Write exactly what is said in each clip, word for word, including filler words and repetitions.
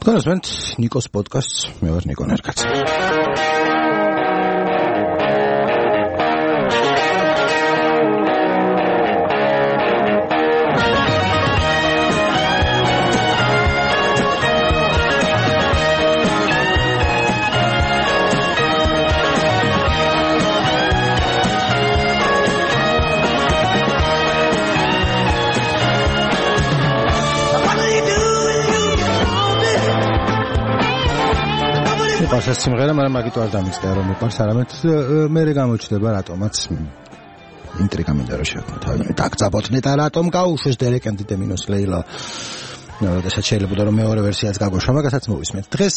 თქვენს ნიკოს პოდკასტს, მე ვარ ნიკო ნერგაძე. პარსა სიმღერა, მაგრამ მაგით არ დამიწყია რომ მიყვარს, არამედ მე გამოჩნდება რატომაც ინტრიგა მინდა რომ შევქმნათ. თავი დაგწაბოთ ნეტა რატომ გაუშვეს დერეკენდი მინუს ლეილა. როდესაც შეიძლება რომ მეორე ვერსიაც გაგოშვა, მაგასაც მოვისმენთ. დღეს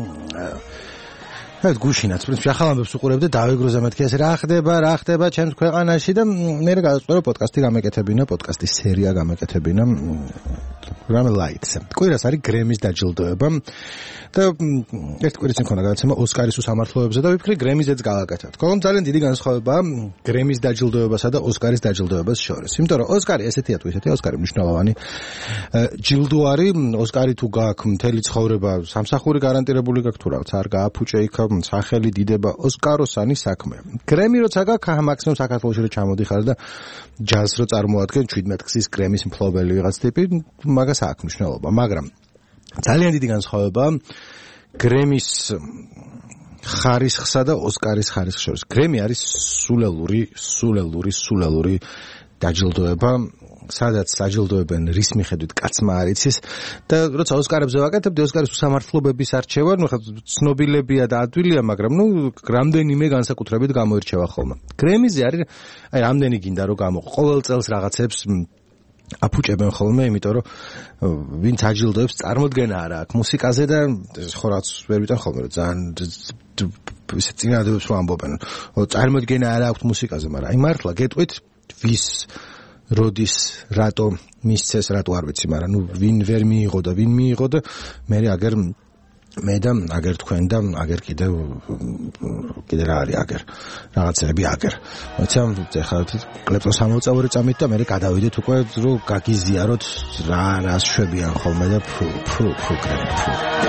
ეს გუშინაც პრინციპი ახალ ამბებს უყურებ და დავიგროზე მეთქი ეს რა ხდება, რა ხდება ჩემს ქვეყანაში და მე გადაწყვეტე რომ პოდკასტი გამეკეთებინა, პოდკასტის სერია გამეკეთებინა. რამე ლაიტს. კვირას არის გრემის დაჯილდოება და ერთ კვირას მქონდა გადაცემა ოსკარის უსამართლოებზე და ვიფიქრე გრემიზეც გავაკეთებთ. კოლონ ძალიან დიდი განსხვავებაა გრემის დაჯილდოებასა და ოსკარის დაჯილდოებას შორის. იმიტომ რომ ოსკარი ესეთია თუ ისეთია, ოსკარი მნიშვნელოვანი ჯილდო არის. ოსკარი თუ გაქვს მთელი ცხოვრება სამსახური გარანტირებული გაქვს თუ რაღაც არ გააფუჭე იქ სახელი დიდება ოსკაროსანი საქმე. გრემი როცა გაქვს მაქსიმუმ საქართველოში რო ჩამოდიხარ და ჯაზს რო წარმოადგენ შვიდმეტ გზის გრემის მფლობელი ვიღაც ტიპი, მაგას აქვს მნიშვნელობა, მაგრამ ძალიან დიდი განსხვავებაა გრემის ხარისხსა და ოსკარის ხარისხს შორის. გრემი არის სულელური, სულელური, სულელური დაჯილდოება, სადაც დაჯილდოებენ რის მიხედვით კაცმა არ იცის და როცა ოსკარებზე ვაკეთებდი, ოსკარის უსამართლობების არჩევა, ნუ ხა ცნობილებია და ადვილია, მაგრამ ნუ რამდენიმე განსაკუთრებით გამოირჩევა ხოლმე. გრემიზე არის აი რამდენი გინდა რომ გამოყო. ყოველ წელს რაღაცებს აფუჭებენ ხოლმე, იმიტომ რომ ვინც აჯილდოებს წარმოდგენა არა აქვს მუსიკაზე და ხო რაც ვერ ვიტან ხოლმე რომ ძალიან ისე წინადადებს რომ ამბობენ. წარმოდგენა არა აქვს მუსიკაზე, მაგრამ აი მართლა გეტყვით ვის როდის რატო მისცეს, რატო არ ვიცი, მაგრამ ნუ ვინ ვერ მიიღო და ვინ მიიღო და მე აგერ მე და აგერ თქვენ და აგერ კიდე კიდე რა არის აგერ რაღაცები აგერ. მოიცამ ეხლა კლეპტოს ამოწევრი წამით და მე გადავიდეთ უკვე რომ გაგიზიაროთ რა რას შვებიან ხოლმე და ფუ ფუ ფუ ფუ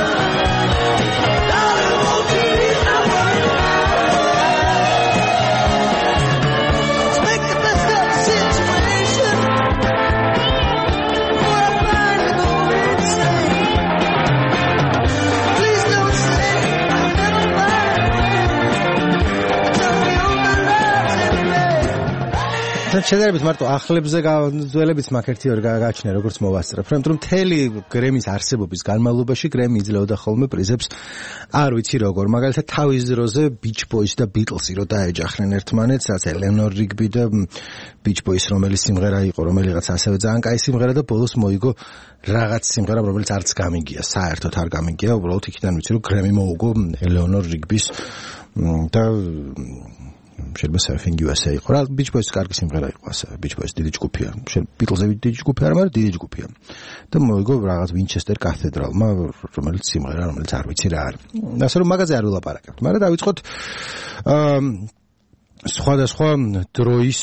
შედარებით მარტო ახლებზე გაძველებით მაგ ერთი ორი გააჩნია როგორც მოვასწრებ. რომ მთელი გრემის არსებობის განმავლობაში გრემი იძლეოდა ხოლმე პრიზებს არ ვიცი როგორ. მაგალითად თავის დროზე Beach Boys და Beatlesი რო დაეჯახნენ ერთმანეთს, ასე Eleanor Rigby და Beach Boys რომელიც სიმღერა იყო, რომელიღაც ასევე ძალიან კაი სიმღერა და ბოლოს მოიგო რაღაც სიმღერა, რომელიც არც გამიგია, საერთოდ არ გამიგია. უბრალოდ იქიდან ვიცი რომ გრემი მოუგო Eleanor Rigby-ს და შეიძლება Surfing U S A იყო. რა Beach Boys კარგი სიმღერა იყო ასევე. Beach Boys დიდი ჯგუფია. Beatles-ები დიდი ჯგუფი არა, მაგრამ დიდი ჯგუფია. და მოიგო რაღაც Winchester კათედრალმა, რომელიც სიმღერა, რომელიც არ ვიცი რა არის. ასე რომ მაგაზე არ ვილაპარაკებთ. მაგრამ დავიწყოთ აა სხვადასხვა დროის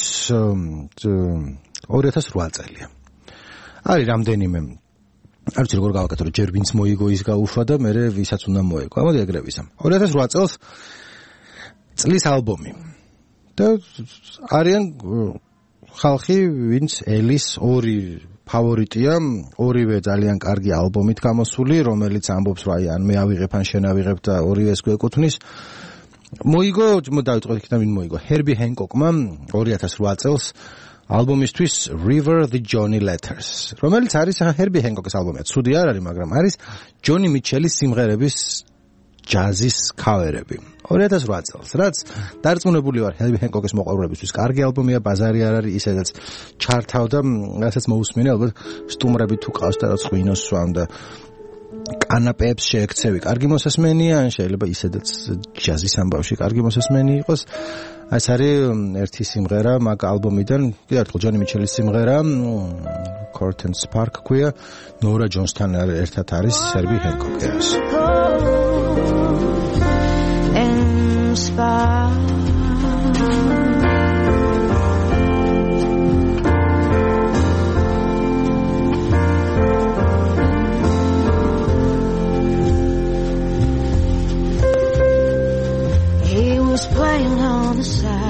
ორი ათას რვა წელია. არის რამდენიმე არ ვიცი როგორ გავაკეთე, რომ ჯერ ვინც მოიგო ის გაუშვა და მე ვისაც უნდა მოიგო. მოდი ეგრე ვისამ. ორი ათას რვა წელს წლის ალბომი. და არიან ხალხი, ვინც ელის ორი ფავორიტია, ორივე ძალიან კარგი ალბომით გამოსული, რომელიც ამბობს რომ აი ან მე ავიღებ ან შენ ავიღებ და ორივეს გვეკუთვნის. მოიგო, დავიწყოთ იქიდან ვინ მოიგო. Herbie Hancock-მა ორი ათას რვა წელს ალბომისთვის River the Johnny Letters, რომელიც არის Herbie Hancock-ის ალბომია. ცუდი არ არის, მაგრამ არის ჯონი მიჩელის სიმღერების ჯაზის კავერები. ორი ათას რვა წელს, რაც დარწმუნებული ვარ Herbie Hancock-ის მოყვარულებისთვის კარგი ალბომია, ბაზარი არ არის, ისედაც ჩართავდა, რასაც მოусმინე, ალბათ სტუმრები თუ ყავს და რაც ღვინოს სვამ და კანაპეებს შეექცევი, კარგი მოსასმენია, ან შეიძლება ისედაც ჯაზის ამბავში კარგი მოსასმენი იყოს. ეს არის ერთი სიმღერა მაგ ალბომიდან, კიდევ ერთხელ ჯონი მიჩელის სიმღერა, Court and Spark ქვია, ნორა ჯონსთან ერთად არის Herbie Hancock-ის.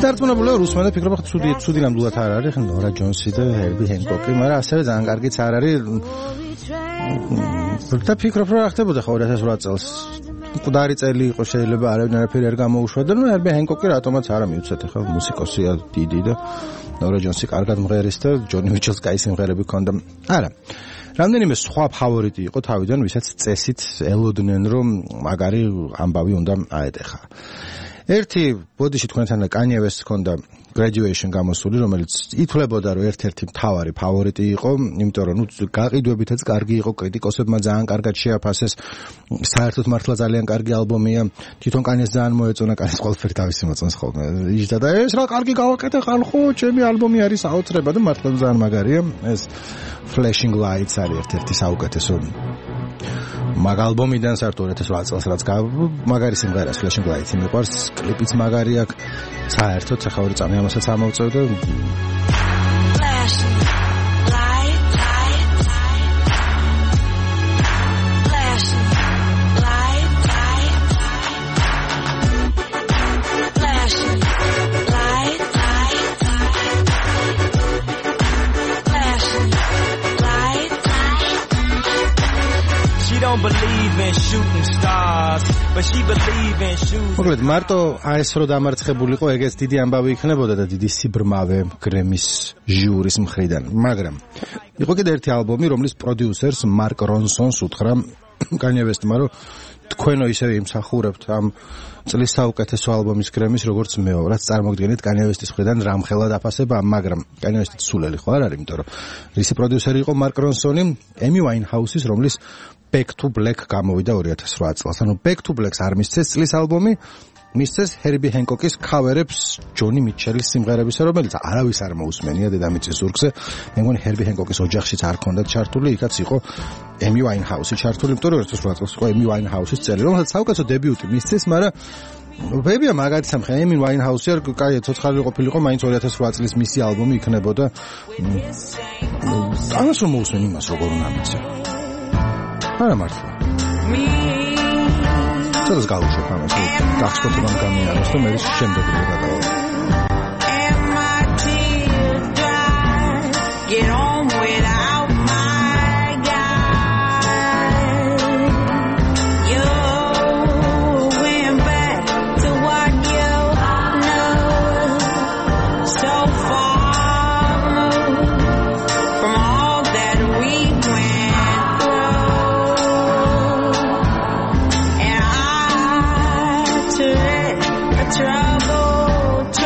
დარწმუნებულია რუსმა და ფიქრობ ხა ცუდი ცუდი ნამდვილად არ არის ხა ნორა ჯონსი და ჰერბი ჰენკოკი, მაგრამ ასევე ძალიან კარგიც არ არის. და ფიქრობ რა ხდებოდა ხო ორი ათას ოთხ წელს. მკვდარი წელი იყო შეიძლება არავინ არაფერი არ გამოუშვა და ნუ ჰერბი ჰენკოკი რატომაც არა მიუცეთ ხა მუსიკოსია დიდი და ნორა ჯონსი კარგად მღერის და ჯონი მიჩელს კაი სიმღერები ჰქონდა. არა. რამდენიმე სხვა ფავორიტი იყო თავიდან, ვისაც წესით ელოდნენ რომ მაგარი ამბავი უნდა აეტეხა. ერთი ბოდიში თქვენთან კანიე ვესტს ჰქონდა graduation გამოსული, რომელიც ითვლებოდა რომ ერთ-ერთი მთავარი ფავორიტი იყო, იმიტომ რომ ნუ გაყიდვებითაც კარგი იყო, კრიტიკოსებმა ძალიან კარგად შეაფასეს, საერთოდ მართლა ძალიან კარგი ალბომია, თვითონ კანიეს ძალიან მოეწონა, კანიეს ყველაფერი თავისი მოწონს ხოლმე. იჯდა და ეს რა კარგი გავაკეთე ხალხო, ჩემი ალბომი არის აუცრება და მართლა ძალიან მაგარია. ეს Flashing Lights არის ერთ-ერთი საუკეთესო მაგ ალბომიდან საერთოდ ორი ათას ოთხ წელს რაც მაგარი სიმღერა Flashing Lights მიყვარს, კლიპიც მაგარი აქვს. საერთოდ ახლა ორი წამი ამასაც ამოვწევ და მოკლედ მარტო ეს რო დამარცხებულიყო, ეგეც დიდი ამბავი იქნებოდა და დიდი სიბრმავე გრემის ჟიურის მხრიდან. მაგრამ იყო კიდე ერთი ალბომი, რომლის პროდიუსერს მარკ რონსონს უთხრა კანიე ვესტმა, რომ თქვენო ისევე იმსახურებთ ამ წლის საუკეთესო ალბომის გრემის, როგორც მეო, რაც წარმოგდგენით კანიე ვესტის მხრიდან რამხელა დაფასება, მაგრამ კანიე ვესტი სულელი ხო არ არის, იმიტომ რომ რისი პროდიუსერი იყო მარკ რონსონი, ემი ვაინჰაუსის, რომლის Back to Black გამოვიდა ორი ათას ოთხ წელს. ანუ Back to Black-ს არ მისცეს წლის ალბომი, მისცეს ჰერბი ჰენკოკის ქავერებს ჯონი მიჩელის სიმღერებისა, რომელიც არავის არ მოусმენია დედამიწის ზურგზე. მე მგონი ჰერბი ჰენკოკის ოჯახშიც არ ქონდათ ჩართული, იქაც იყო ემი ვაინჰაუსი ჩართული, იმიტომ რომ ორი ათას ოთხ წელს იყო ემი ვაინჰაუსის წელი, რომელსაც საუკეთესო დებიუტი მისცეს, მაგრამ ვებია მაგათი სამხე ემი ვაინჰაუსი არ კაი ცოცხალი ყოფილიყო, მაინც ორი ათას ოთხ წლის მისი ალბომი იქნებოდა. ამას რომ მოусმენ იმას როგორ უნდა მიცე. არა მართლა. ცოტას გავუშვებ ამას, გახსოვთ რომ გამიაროს და მე შემდეგ გადავალ. Get on without my guy. You went back to what you know, so far from all that we went through. And I took a troubled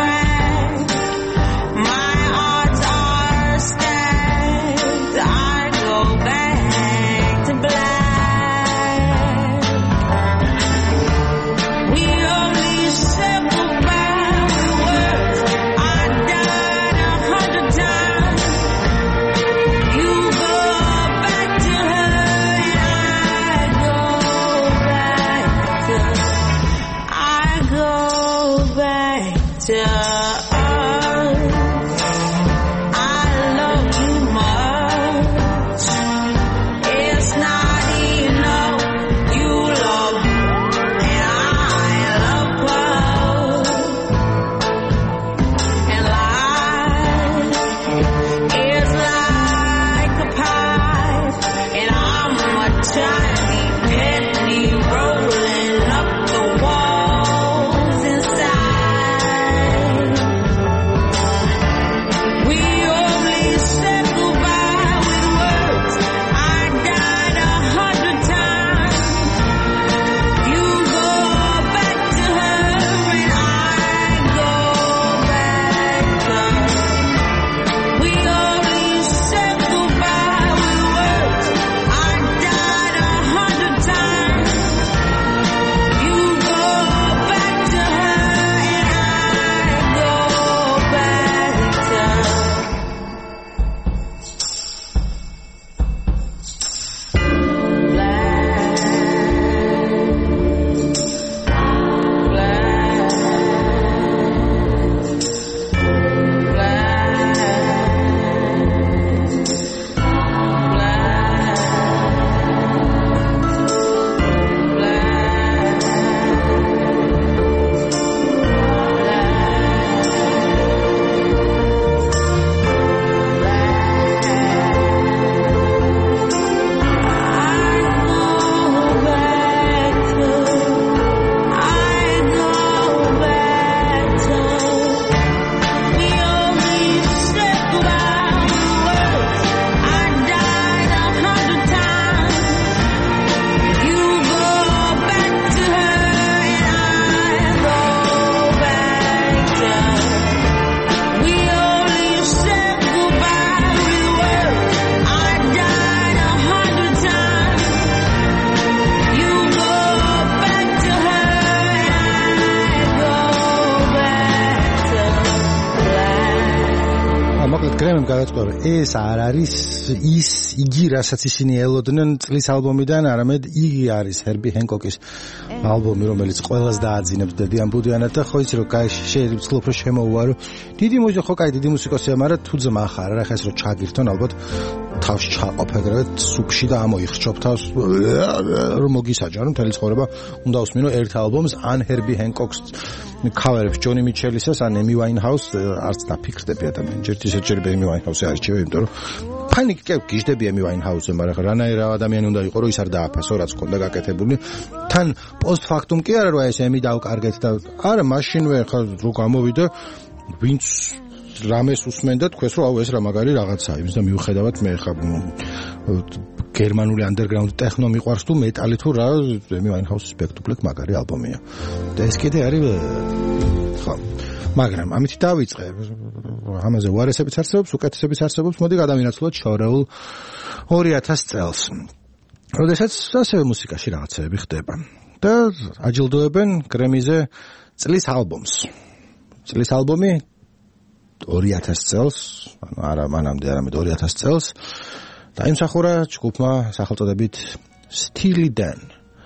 გრემიმ გადაწყვეტა რომ ეს არ არის ის იგი რასაც ისინი ელოდნენ წლის ალბომიდან, არამედ იგი არის ჰერბი ჰენკოკის ალბომი, რომელიც ყველას დააძინებს დედიან ბუდიანად და ხო იცი რომ კაი შეიძლება ვცდილობ რომ შემოუვარო. დიდი მუსიკა ხო კაი დიდი მუსიკოსია, მაგრამ თუ ძმა ხარ, რა ხეს რომ ჩაგირთონ ალბათ თავში ჩაყოფ ეგრევე სუპში და ამოიხრჩობ თავს რომ მოგისაჯარო მთელი ცხოვრება უნდა უსმინო ერთ ალბომს ან ჰერბი ჰენკოკს ქავერებს ჯონი მიჩელისას ან ემი ვაინჰაუს არც დაფიქრდები ადამიანი ჯერ ისე ჯერება ემი ვაინჰაუსი არჩევი იმიტომ რომ ფანიკი კი გიждები ემი ვაინჰაუსზე მაგრამ რანაირ ადამიანი უნდა იყო რომ ის არ დააფასო რაც ქონდა გაკეთებული თან პოსტფაქტუმ კი არა რომ ეს ემი დავკარგეთ და არა მაშინვე ხა რო გამოვიდა ვინც რამეს უსმენდა თქვენს რომ აუ ეს რა მაგარი რაღაცაა იმის და მიუხედავად მე ხა გერმანული underground ტექნო მიყვარს თუ მეტალი თუ რა ემი ვაინჰაუსის back to black მაგარი ალბომია და ეს კიდე არის ხო მაგრამ ამით დავიწყე ამაზე უარესებიც არსებობს უკეთესებიც არსებობს მოდი გადავინაცვლოთ შორეულ ორი ათას წელს როდესაც ასევე მუსიკაში რაღაცები ხდება და აჯილდოებენ გრემიზე წლის ალბომს წლის ალბომი ორი ათას წელს, ანუ არა მანამდე, არამედ ორი ათას წელს დაიმსახურა ჯგუფმა სახელწოდებით Steely Dan.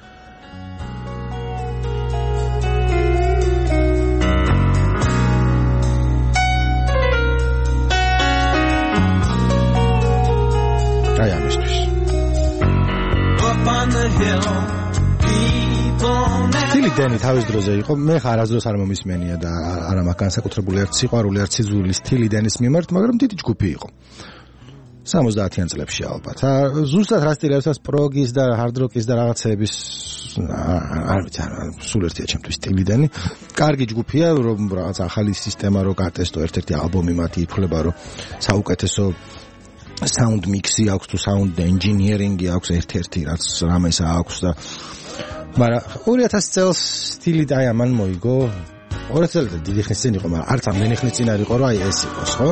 აი ამისთვის. Up on the hill Steely Dan თავის დროზე იყო, მე ხარასდროს არ მომისმენია და არა მაქვს განსაკუთრებული არც სიყვარული, არც სიძვილი Steely Dan-ის მიმართ, მაგრამ დიდი ჯგუფი იყო. სამოცდაათიან წლებში ალბათ. ზუსტად რა სტილებსაც პროგის და hard rock-ის და რაღაცეების არ ვიცი, სულ ერთია ჩემთვის Steely Dan-ი. კარგი ჯგუფია, რომ რაღაც ახალი სისტემა რო გატესტო, ერთ-ერთი ალბომი მათი ითვლება, რომ საუკეთესო sound mix-ი აქვს თუ sound engineering-ი აქვს ერთ-ერთი, რაც რამესა აქვს და მაგრამ ორი ათას წელს Steely Dan ამან მოიგო. ორი ათას წელი დიდი ხნის წინ იყო, მაგრამ არც ამდენი ხნის წინ არ იყო, რომ აი ეს იყოს, ხო?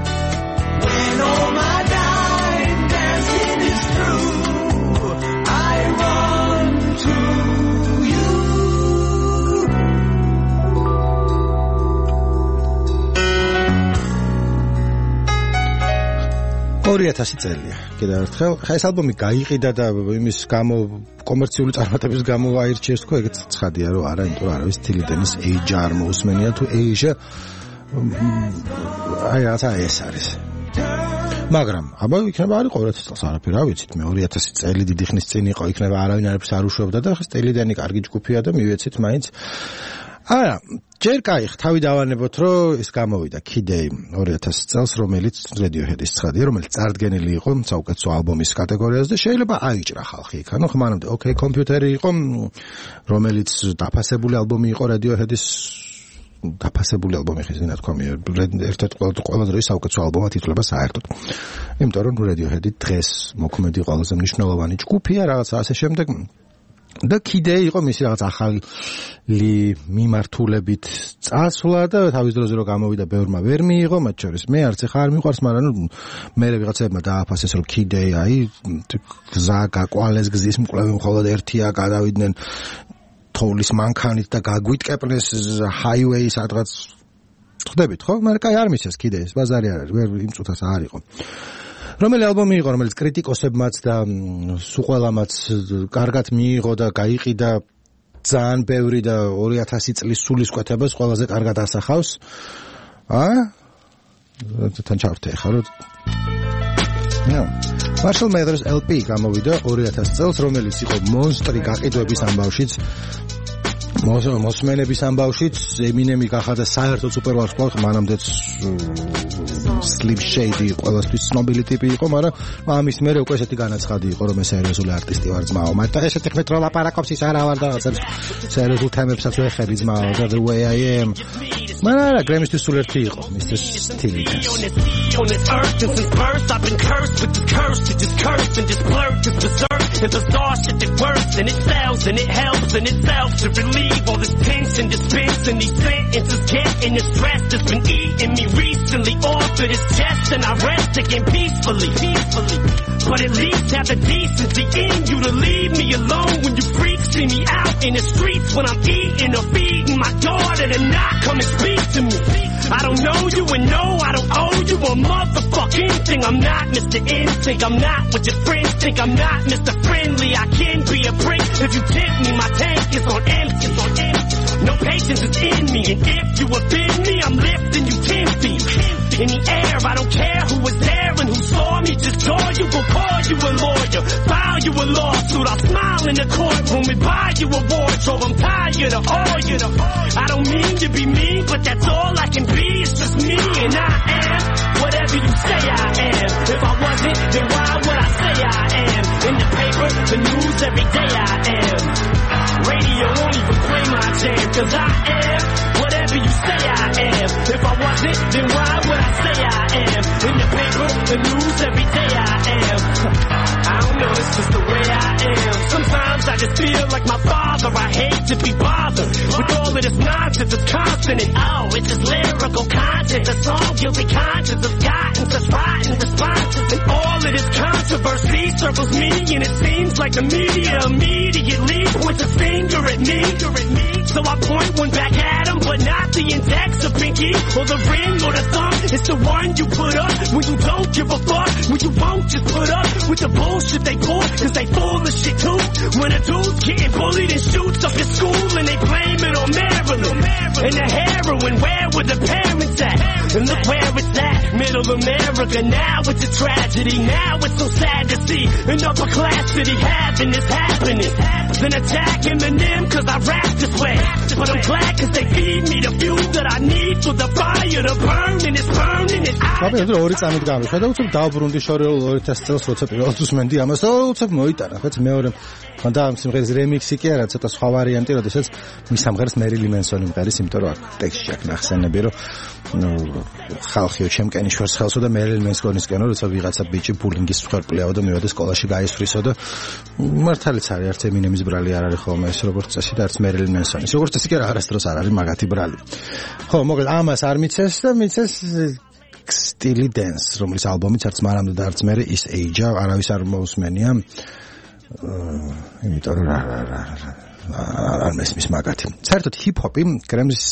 ორი ათასი წელია. კიდევ ერთხელ, ხა ეს ალბომი გაიყიდა და იმის გამო კომერციული წარმატების გამო აირჩიეს თქო, ეგეც ცხადია რომ არა, იმიტომ რომ არავის Steely Dan-ის age არ მოусმენია თუ age აი რაცა ეს არის. მაგრამ აბა იქნება არის ორი ათას წელს არაფერი რა ვიცით მე ორი ათასი წელი დიდი ხნის წინ იყო, იქნება არავინ არაფერს არ უშვებდა და ხა Steely Dan-ი კარგი ჯგუფია და მივეცით მაინც არა, ჯერ კაი, თავი დავანებოთ, რომ ის გამოვიდა Kid A ორი ათასი წელს, რომელიც Radiohead-ის ცხადია, რომელიც წარდგენილი იყო საუკეთესო ალბომის კატეგორიაზე და შეიძლება აიჭრა ხალხი იქ. ანუ ხმანამდე OK კომპიუტერი იყო, რომელიც დაფასებული ალბომი იყო Radiohead-ის დაფასებული ალბომი ხის ვინა თქვა მე ერთ-ერთ ყველა დროის საუკეთესო ალბომად ითვლება საერთოდ. იმიტომ რომ Radiohead-ი დღეს მოქმედი ყველაზე მნიშვნელოვანი ჯგუფია, რაღაცა ასე შემდეგ. და Kid A იყო მისი რაღაც ახალი მიმართულებით წასვლა და თავის დროზე რომ გამოვიდა ბევრმა ვერ მიიღო, მათ შორის მე არც ახლა არ მიყვარს, მაგრამ მე ვიღაცებმა დააფასეს რომ Kid A აი გზა გაკვალეს გზის მკვლევი მხოლოდ ერთია, გადავიდნენ თოვლის მანქანით და გაგვიტკეპნეს highway სადღაც ხდებით ხო? მაგრამ კაი არ მისცეს Kid A-ს, ბაზარი არ არის, ვერ იმ წუთას არ იყო. რომელი ალბომი იყო, რომელიც კრიტიკოსებმაც და სუყველამაც კარგად მიიღო და გაიყიდა ძალიან ბევრი და ორი ათასი წლის სულისკვეთებას ყველაზე კარგად ასახავს. აა? თან ჩავრთე ხა რომ ნუ Marshall Mathers ელ პი გამოვიდა ორი ათასი წელს, რომელიც იყო მონსტრი გაყიდვების ამბავშიც, მოსმენების ამბავშიც, Eminem-ი გახადა საერთოდ სუპერვარსკვლავი, მანამდეც Slim Shady ყველასთვის ცნობილი ტიპი იყო, მაგრამ ამის მერე უკვე ესეთი განაცხადი იყო, რომ ეს სერიოზული არტისტი ვარ ძმაო. მაგრამ ესეთი ხმით რომ ლაპარაკობს ის არა ვარ და სერიოზულ თემებსაც ვეხები ძმაო, და the way I am. მაგრამ არა, გრემისთვის სულ ერთი იყო, Mister Steely Dan. On this earth since birth I've been cursed with this curse to just curse and just blurt just berserk and bizarre shit that works and it sells and it helps in itself to relieve all this tension dispensing these sentences, getting the stress that's been eating me recently off of this chest, and I rest again peacefully, peacefully. But at least have the decency in you to leave me alone when you freaks see me out in the streets when I'm eating or feeding my daughter to not come and speak to me. I don't know you and no, I don't owe you a motherfucking thing. I'm not Mister Instinct, I'm not what your friends think. I'm not Mister Friendly, I can be a prick if you tempt me. My tank is on empty, it's on empty. No patience is in me, and if you offend me, I'm lifting you ten feet in the air. I don't care who was there and who saw me, just saw you, will call you a lawyer, file you a lawsuit. I'll smile in the courtroom and buy you a wardrobe. I'm tired of all you. I don't mean to be mean, but that's all I can be. It's just me, and I am whatever you say I am. If I wasn't, then why would I say I am? In the paper, the news, every day I am. Radio won't even play my jam, cause I am whatever you say I am. If I wasn't, then why would I say I am? In the paper, the news, every day I am. I don't know, it's just the way I am. Sometimes I just feel like my father. I hate to be bothered with all of this nonsense. It's constant and oh, it's just lyrical content. A song, guilty conscience has gotten such rotten responses, and all of this controversy circles me, and it seems like the media immediately points a finger at me. So I point one back at him, but not the index or pinky or the ring or the thumb. It's the one you put up when you don't give a fuck, when you won't just put up with the bullshit they pull, cause they full of shit too. When a dude's getting bullied and shoots up his school and they blame it on Maryland and the heroin, where were the parents at? And look where it's at, middle America. Now it's a tragedy, now it's so sad to see an upper class city having this happening. Then attack Eminem cause I rap this way, but I'm glad cause they feed me the fuel that I need for the fire to burn, and it's burning and I... აბა ორი წამით გამიშვა და უცებ დავბრუნდი შორეულ ორი ათასი წელს როცა პირველად უსმენდი ამას და უცებ მოიტანა, ხეთ მეორე ხანდა ამ სიმღერის რემიქსი კი არა, ცოტა სხვა ვარიანტი, როდესაც მის სამღერს მერილი მენსონი მღერის, იმიტომ რომ აქ ტექსტში აქ ნახსენები, რომ ნუ ხალხიო ჩემკენი შვერს ხელსო და მერილი მენსონისკენ როცა ვიღაცა ბიჭი ბულინგის მსხვერპლიაო და მივედა სკოლაში გაისვრისო და მართალიც არის, არც ემინემის ბრალი არ არის ხოლმე ეს როგორც წესი და არც მერილი მენსონის, როგორც წესი კი არა, არასდროს არ არის მაგათი ბრალი. ხო, მოკლედ ამას არ მიცეს და მიცეს სტილი დენს, რომლის ალბომიც არც მანამდე და არც მერე ის ეიჯა არავის არ მოусმენია. იმიტომ რომ არ მესმის მაგათი. საერთოდ ჰიპ-ჰოპი გრემის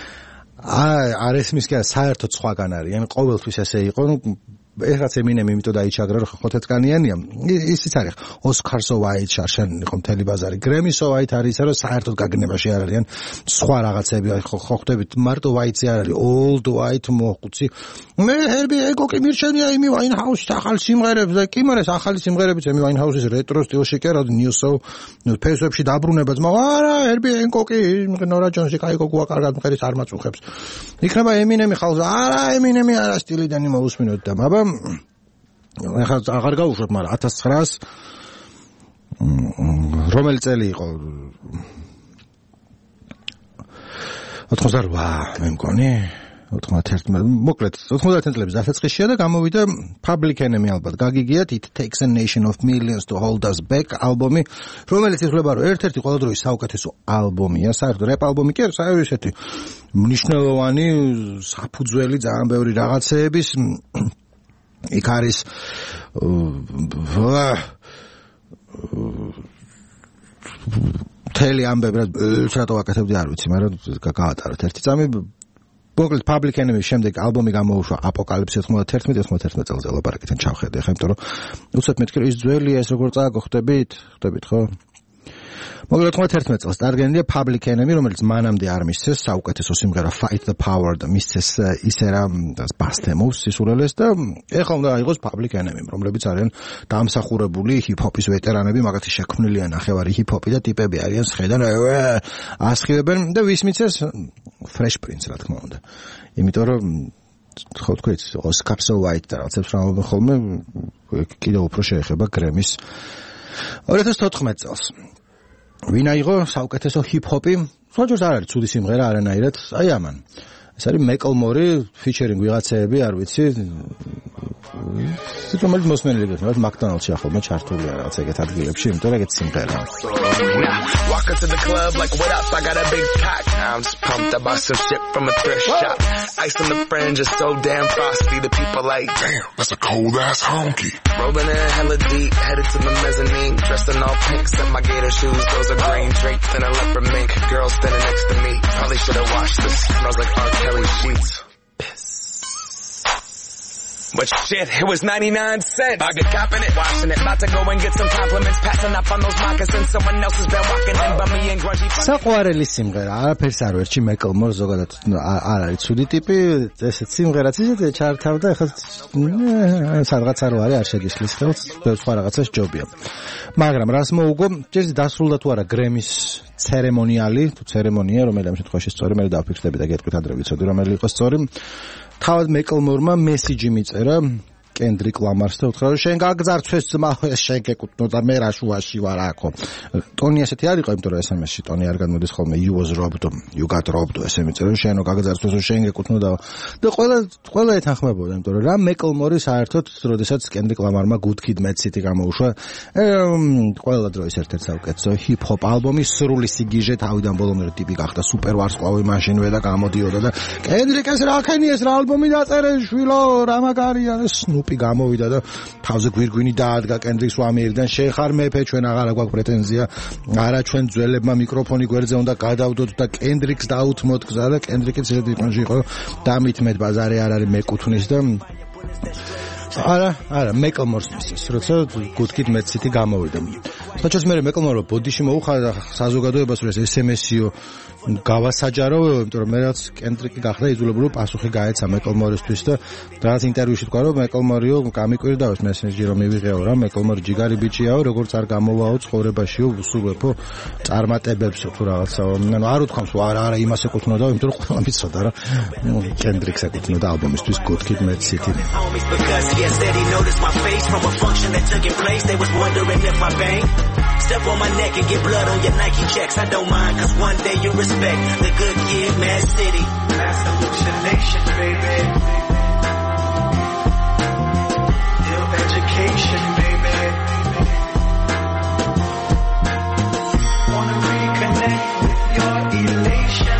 არ ესმის კი არა, საერთოდ სხვაგან არის. ან ყოველთვის ესე იყო, ნუ ეხლაც ემინემი იმიტომ დაიჩაგრა, რომ ხოთეთკანიანია. ისიც არის. ოსკარსო ვაით შარშან იყო მთელი ბაზარი. გრემისო ვაით არის ისე, რომ საერთოდ გაგნებაში არ არიან სხვა რაღაცები. ხო ხვდებით, მარტო ვაიტზე არ არის. old white მოხუცი. მე ჰერბი ეკოკი მირჩენია იმი ვაინჰაუსის ახალ სიმღერებს და კი მერე ახალი სიმღერებიც ემი ვაინჰაუსის რეტრო სტილში კი რა ნიუსო ფესვებში დაბრუნებაც, მაგრამ არა ჰერბი ეკოკი ნორა ჯონსი კაი კოკუა კარგად მღერის არ მაწუხებს. იქნება ემინემი ხალხს, არა ემინემი არა სტილიდან მოусმინოთ და მაგრამ ახლა აღარ გავუშვებ, მაგრამ ათას ცხრაას რომელი წელი იყო? ოცდაოთხი მე მგონი ოცდაერთი მოკლედ ოცდაათი წლების დასაწყისშია და გამოვიდა Public Enemy ალბათ გაგიგიათ It Takes a Nation of Millions to Hold Us Back ალბომი, რომელიც ითვლება რომ ერთ-ერთი ყველა დროის საუკეთესო ალბომია, საერთოდ რეპ ალბომი კი არა, ესეთი მნიშვნელოვანი საფუძველი ძალიან ბევრი რაღაცეების. იქ არის მთელი ამბები, რატო ვაკეთებდი არ ვიცი, მაგრამ გავატაროთ ერთი წამი. მოკლედ Public Enemy შემდეგ ალბომი გამოუშვა აპოკალიფსი ოცდაერთი ოცდაერთი წელს ელაპარაკიდან ჩავხედე, ხა იმიტომ რომ უცებ მეთქი რომ ის ძველია, ეს როგორ წააგო, ხდებით? ხდებით ხო? მოკლედ ოცდაერთი წელს წარგენილია Public Enemy, რომელიც მანამდე არ მისცეს საუკეთესო სიმღერა Fight the Power და მისცეს ისე რა ბასთემოს სისულელეს და ეხლა უნდა აიღოს Public Enemy, რომლებიც არიან დამსახურებული ჰიპ-ჰოპის ვეტერანები, მაგათი შექმნილია ნახევარი ჰიპ-ჰოპი და ტიპები არიან სხედან ასხივებენ და ვის მისცეს Fresh Prince, რა თქმა უნდა. იმიტომ რომ ხო თქვით, Oscars so white და რაღაცებს რა ხოლმე კიდევ უფრო შეეხება გრემის ორი ათას თოთხმეტ წელს. ვინ აიღო საუკეთესო ჰიპ-ჰოპი? სოჯორს არ არის ცუდი სიმღერა არანაირად, აი ამან. ეს არის Macklemore featuring ვიღაცეები, არ ვიცი, რომელიც მოსმენელი გქონდათ McDonald's-ში ახალმა ჩართულია რაღაც ეგეთ ადგილებში, იმიტომ რომ ეგეთ სიმღერაა. Walk into the club like what up, I got a big cock. I'm just pumped, I bought some shit from a thrift shop. Ice on the fringe is so damn frosty, the people like, damn, that's a cold ass honky. Rolling in hella deep, headed to the mezzanine, dressed in all pink, set my gator shoes, those are green drapes in a leopard mink. Girl standing next to me, probably should have washed this, smells like R. Kelly sheets. But shit, it was ninety-nine cents. I get copping it, washing it, about to go and get some compliments, passing up on those moccasins. Someone else has been walking in by me and grungy. საყვარელი სიმღერა, არაფერს არ ვერჩი Macklemore ზოგადად არ არის ცუდი ტიპი, ესეც სიმღერაც ისე ჩართავდა, ეხლა სადღაც არ არის, არ შეგისლის ხელს, სხვა რაღაცას ჯობია. მაგრამ რას მოუგო, ჯერ დასრულდა თუ არა Grammy-ის ცერემონიალი, თუ ცერემონია, რომელიმე შემთხვევაში სწორი, მე დავფიქსდები და გეტყვით ადრე ვიცოდი, რომელი იყო სწორი. თავად Macklemore-მა მესიჯი მიწერა Kendrick Lamar-ს და უთხრა რომ შენ გაგძარცვეს ძმა, შენ გეკუთვნო და მე რა შუაში ვარ აქო. ტონი ესეთი არ იყო, იმიტომ რომ ეს ამაში ტონი არ გამოდის ხოლმე you was robbed, you got robbed, ესე მიწერა რომ შენო გაგძარცვეს რომ შენ გეკუთვნო და და ყველა ყველა ეთანხმებოდა, იმიტომ რომ რა Macklemore საერთოდ როდესაც Kendrick Lamar-მა Good Kid, Mad City გამოუშვა, ყველა დროის ერთ-ერთი საუკეთესო hip-hop ალბომი, სრული სიგიჟე თავიდან ბოლომდე ტიპი გახდა, სუპერ ვარსკვლავი მაშინვე და გამოდიოდა და Kendrick ეს რა ქენი ეს რა ალბომი დაწერე შვილო, რა მაგარია და Snoopy გამოვიდა და თავზე გვირგვინი დაადგა Kendrick-ს ამერიდან შენ ხარ მეფე, ჩვენ აღარა გვაქვს პრეტენზია, არა ჩვენ ძველებმა მიკროფონი გვერდზე უნდა გადავდოთ და Kendrick-ს დაუთმოთ გზა და Kendrick-იც ისეთი პონში იყო დამითმეთ ბაზარი არ არის მეკუთვნის და არა, არა, Macklemore-ს მისცეს, როცა Good Kid, Mad City გამოვიდა. საჩოს მე Macklemore-მა ბოდიში მოუხდა საზოგადოებას, რომ ეს ეს ემ ეს-იო გავასაჯარო, იმიტომ რომ მე რაც Kendrick-ი გახდა იძულებრივ პასუხი გაეცა Macklemore-ისთვის და რაღაც ინტერვიუში თქვა, რომ Macklemore-იო გამიკვირდაოს მესენჯერში რომ მივიღეო რა, Macklemore ჯიგარი ბიჭიაო, როგორც არ გამოვაო ცხოვრებაშიო, უსულვეფო წარმატებებსო თუ რაღაცა. ანუ არ უთქვამს, არა, არა, იმას ეკუთვნოდაო, იმიტომ რომ ყველა მიცოდა რა. Kendrick-ს ეკუთვნოდა ალბომისთვის Good Kid, Mad City. Yes, said he noticed my face from a function that took in place. They was wondering if I bang. Step on my neck and get blood on your Nike checks. I don't mind, cause one day you respect the Good Kid, Mad City. That's hallucination, baby. Ill education, baby. Wanna reconnect with your elation.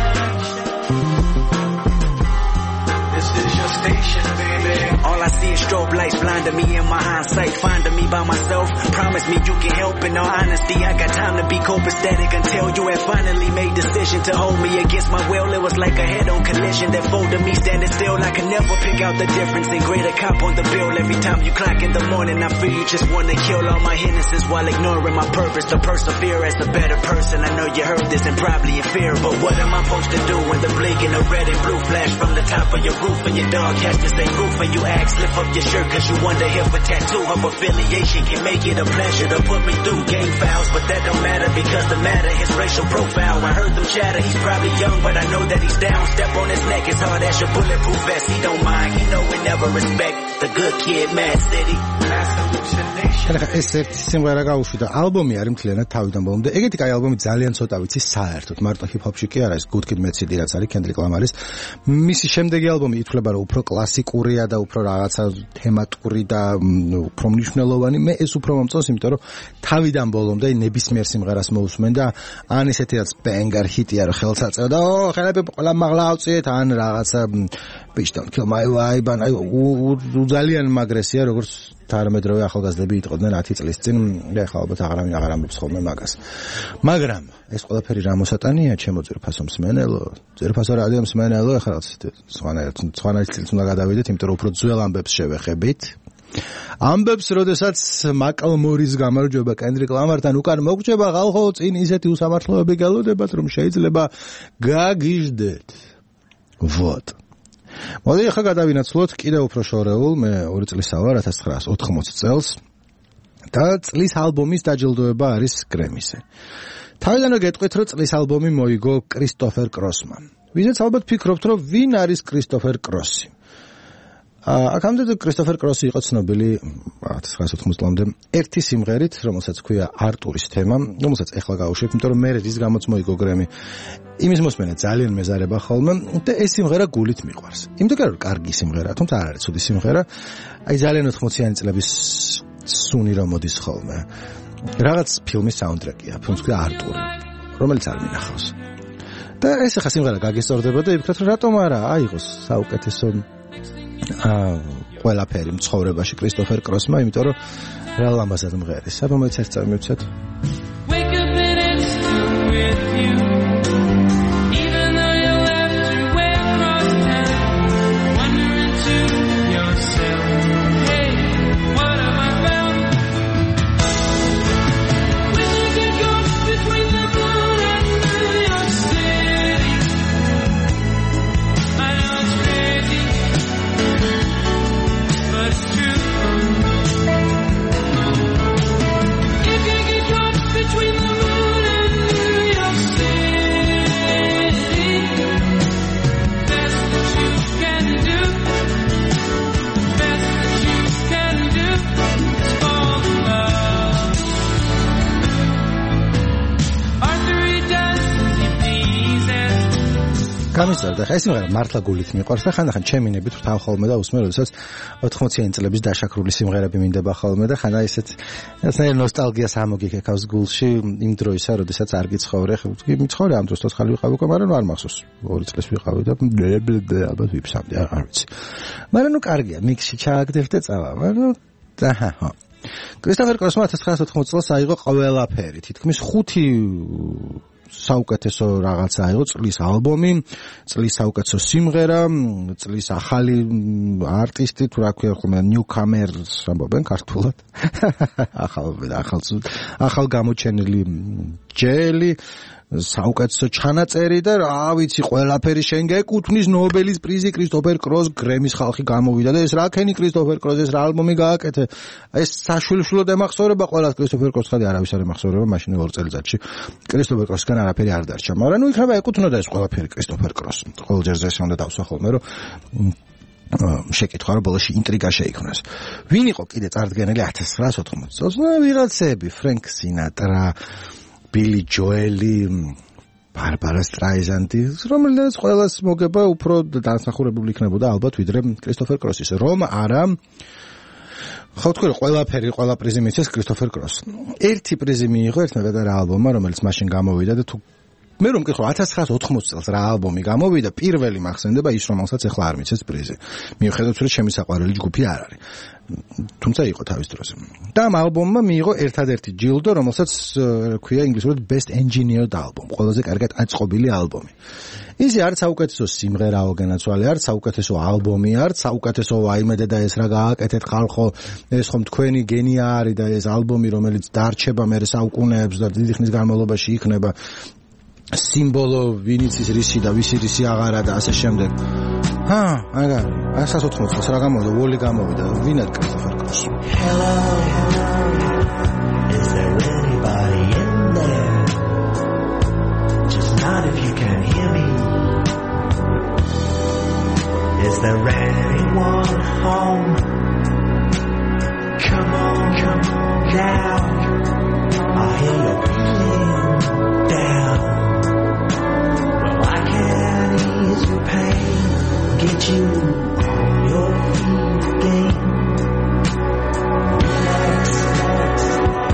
This is your station, baby. All I see is strobe lights blinding me in my hindsight, finding me by myself. Promise me you can help. In all honesty, I got time to be copacetic until you had finally made decision to hold me against my will. It was like a head-on collision that folded me standing still. I can never pick out the difference in greater cop on the bill. Every time you clock in the morning, I feel you just wanna kill all my hindrances while ignoring my purpose to persevere as a better person. I know you heard this and probably in fear, but what am I supposed to do when the blinking of red and blue flash from the top of your roof and your dog has to stay roof and you ask, lift up your shirt cause you wonder if a tattoo of affiliation can make it a pleasure to put me through gang fouls, but that don't matter because the matter is racial profile. I heard them chatter, he's probably young but I know that he's down. Step on his neck as hard as your bulletproof vest. He don't mind, he know we never respect the Good Kid, Mad City. That's hallucination. ეს ერთი სიმღერა გაუშვიდა ალბომი არის მთლიანად თავიდან ბოლომდე. ეგეთი კაი ალბომი ძალიან ცოტა ვიცი საერთოდ, მარტო hip-hop-ში კი არა, ეს Good Kid, Mad City რაც არის Kendrick Lamar-ის. მისი შემდეგი ალბომი ითვლება რომ უფრო კლასიკურია და უფრო რაღაცა თემატური და უფრო მნიშვნელოვანი. მე ეს უფრო მომწონს, იმიტომ რომ თავიდან ბოლომდე ნებისმიერ სიმღერას მოусმენ და ან ესეთი რაც banger hit-ია რომ ხელს აწევ და ო ხელები ყველა მაღლა ავწიეთ, ან რაღაცა bitch don't kill my vibe, ან ძალიან მაგრესია როგორც თარმედროვე ახალგაზრდები იტყოდნენ ათი წლის წინ, და ახლა ალბათ აღარავინ აღარ ამბობს ხოლმე მაგას. მაგრამ ეს ყველაფერი რა მოსატანია, ჩემო ძვირფასო მსმენელო, ძვირფასო რადიო მსმენელო, ახლა რაც სხვანაირად სხვანაირად წილს უნდა გადავიდეთ, იმიტომ რომ უფრო ძველ ამბებს შევეხებით. ამბებს, როდესაც Macklemore-ის გამარჯვება Kendrick Lamar-თან უკან მოგჭება ხალხო, წინ ისეთი უსამართლოები გელოდებათ, რომ შეიძლება გაგიჟდეთ. Вот. მოდი ახლა გადავინაცვლოთ კიდევ უფრო შორეულ, მე ორი წლისა ვარ, ათას ცხრაას ოთხმოცი წელს და წლის ალბომის დაჯილდოება არის Grammy-ზე. თავიდან რომ გეტყვით, რომ წლის ალბომი მოიგო Christopher Cross-მა. ვიზეც ალბათ ფიქრობთ, რომ ვინ არის Christopher Cross-ი? აქამდე კრისტოფერ კროსი იყო ცნობილი ათას ცხრაასი ოთხმოცი წლამდე ერთი სიმღერით, რომელსაც ქვია არტურის თემა, რომელსაც ეხლა გავუშვებ, იმიტომ რომ მე რის გამოც მოიგო გრემი. იმის მოსმენა ძალიან მეზარება ხოლმე და ეს სიმღერა გულით მიყვარს. იმიტომ რომ კარგი სიმღერაა, თუმცა არ არის ცუდი სიმღერა. აი ძალიან ოთხმოციანი წლების სუნი რომ მოდის ხოლმე. რაღაც ფილმის საუნდტრეკია, ფილმს ქვია არტური, რომელიც არ მინახავს. და ეს ახლა სიმღერა გაგესწორდება და იფიქრეთ, რომ რატომ არა აიღოს საუკეთესო აა ყველაფერი მცხოვრებაში კრისტოფერ კროსმა, იმიტომ რომ რა ლამაზად მღერის. საბამოიც ეს წარმოვიცეთ. გამისწორდა, ეს სიმღერა მართლა გულით მიყვარს და ხანდახან ჩემინებით ვთავ ხოლმე და უსმენ, როდესაც ოთხმოციანი წლების დაშაქრული სიმღერები მინდება ხოლმე და ხანდა ისეთ ესნაირ ნოსტალგიას ამოგიქეკავს გულში იმ დროისა, როდესაც არ გიცხოვრე, მიცხოვრე ამ დროს ცოცხალი ვიყავი, მაგრამ არ მახსოვს. ორი წლის ვიყავი და ალბათ ვიფსამდი, არ ვიცი. მაგრამ ნუ კარგია, მიქსში ჩააგდებ და წავა, მაგრამ აჰა. კრისტოფერ კროსმა ათას ცხრაასი ოთხმოცი წელს აიღო ყველაფერი, თითქმის ხუთი საუკეთესო რაღაცა აიღო, წლის ალბომი, წლის საუკეთესო სიმღერა, წლის ახალი არტისტი, თუ რა ქვია ხოლმე newcomers ამბობენ ქართულად. ახალ ახალ ახალ გამოჩენილი ჯელი, საუკეთესო ჩანაწერი და რა ვიცი, ყველაფერი შენ გეკუთვნის ნობელის პრიზი კრისტოფერ კროს, გრემის ხალხი გამოვიდა და ეს რა ქენი კრისტოფერ კროს, ეს რა ალბომი გააკეთე. ეს საშვილშვილოდ ემახსოვრება ყველას კრისტოფერ კროს, ხადი არავის არ ემახსოვრება მაშინ ორ წელიწადში. კრისტოფერ კროსგან არაფერი არ დარჩა, მაგრამ ნუ იქნება ეკუთვნოდა ეს ყველაფერი კრისტოფერ კროს. ყოველ ჯერზე ეს უნდა დავსვა ხოლმე, რომ შეკითხვა რომ ბოლოში ინტრიგა შეიქმნას. ვინ იყო კიდე წარდგენილი ათას ცხრაასი ოთხმოცი წელს? ნუ ვიღაცები, ფრენკ სინატრა, ბილი ჯოელი, ბარბარა სტრაიზანდი, რომელსაც ყველას მოგება უფრო დასახურებული იქნებოდა ალბათ ვიდრე კრისტოფერ კროსის. რომ არა, ხო თქვი რომ ყველაფერი, ყველა პრიზი მისცეს კრისტოფერ კროს. ერთი პრიზი მიიღო ერთმა პატარა ალბომმა, რომელიც მაშინ გამოვიდა და თუ მე რომ მკითხო ათას ცხრაასი ოთხმოცი წელს რა ალბომი გამოვიდა, პირველი მახსენდება ის, რომელსაც ახლა არ მიცეს პრიზი. მიუხედავად რომ ჩემი საყვარელი ჯგუფი არ არის. თუმცა იყო თავის დროზე. და ამ ალბომმა მიიღო ერთადერთი ჯილდო, რომელსაც ქვია ინგლისურად Best Engineered Album, ყველაზე კარგად აწყობილი ალბომი. ისე არც საუკეთესო სიმღერაო განაცვალე, არც საუკეთესო ალბომი, არც საუკეთესო აიმედე და ეს რა გააკეთეთ ხალხო, ეს ხომ თქვენი გენია არის და ეს ალბომი, რომელიც დარჩება მე საუკუნეებს და დიდი ხნის განმავლობაში იქნება სიმბოლო, ვინიც ის რისი და ვისი რისი აღარა და ასე შემდეგ. ჰა, აგარ, ათას ოთხმოცი წელს რა გამოვიდა, ვოლი გამოვიდა, ვინად კრისტოფერ კროს. Hello, hello, is there anybody in there? Just not if you can hear me. Is there anyone home? Come on, come on down. I hear you're feeling down. Well, I can ease your pain, get you on your feet again. Relax, relax.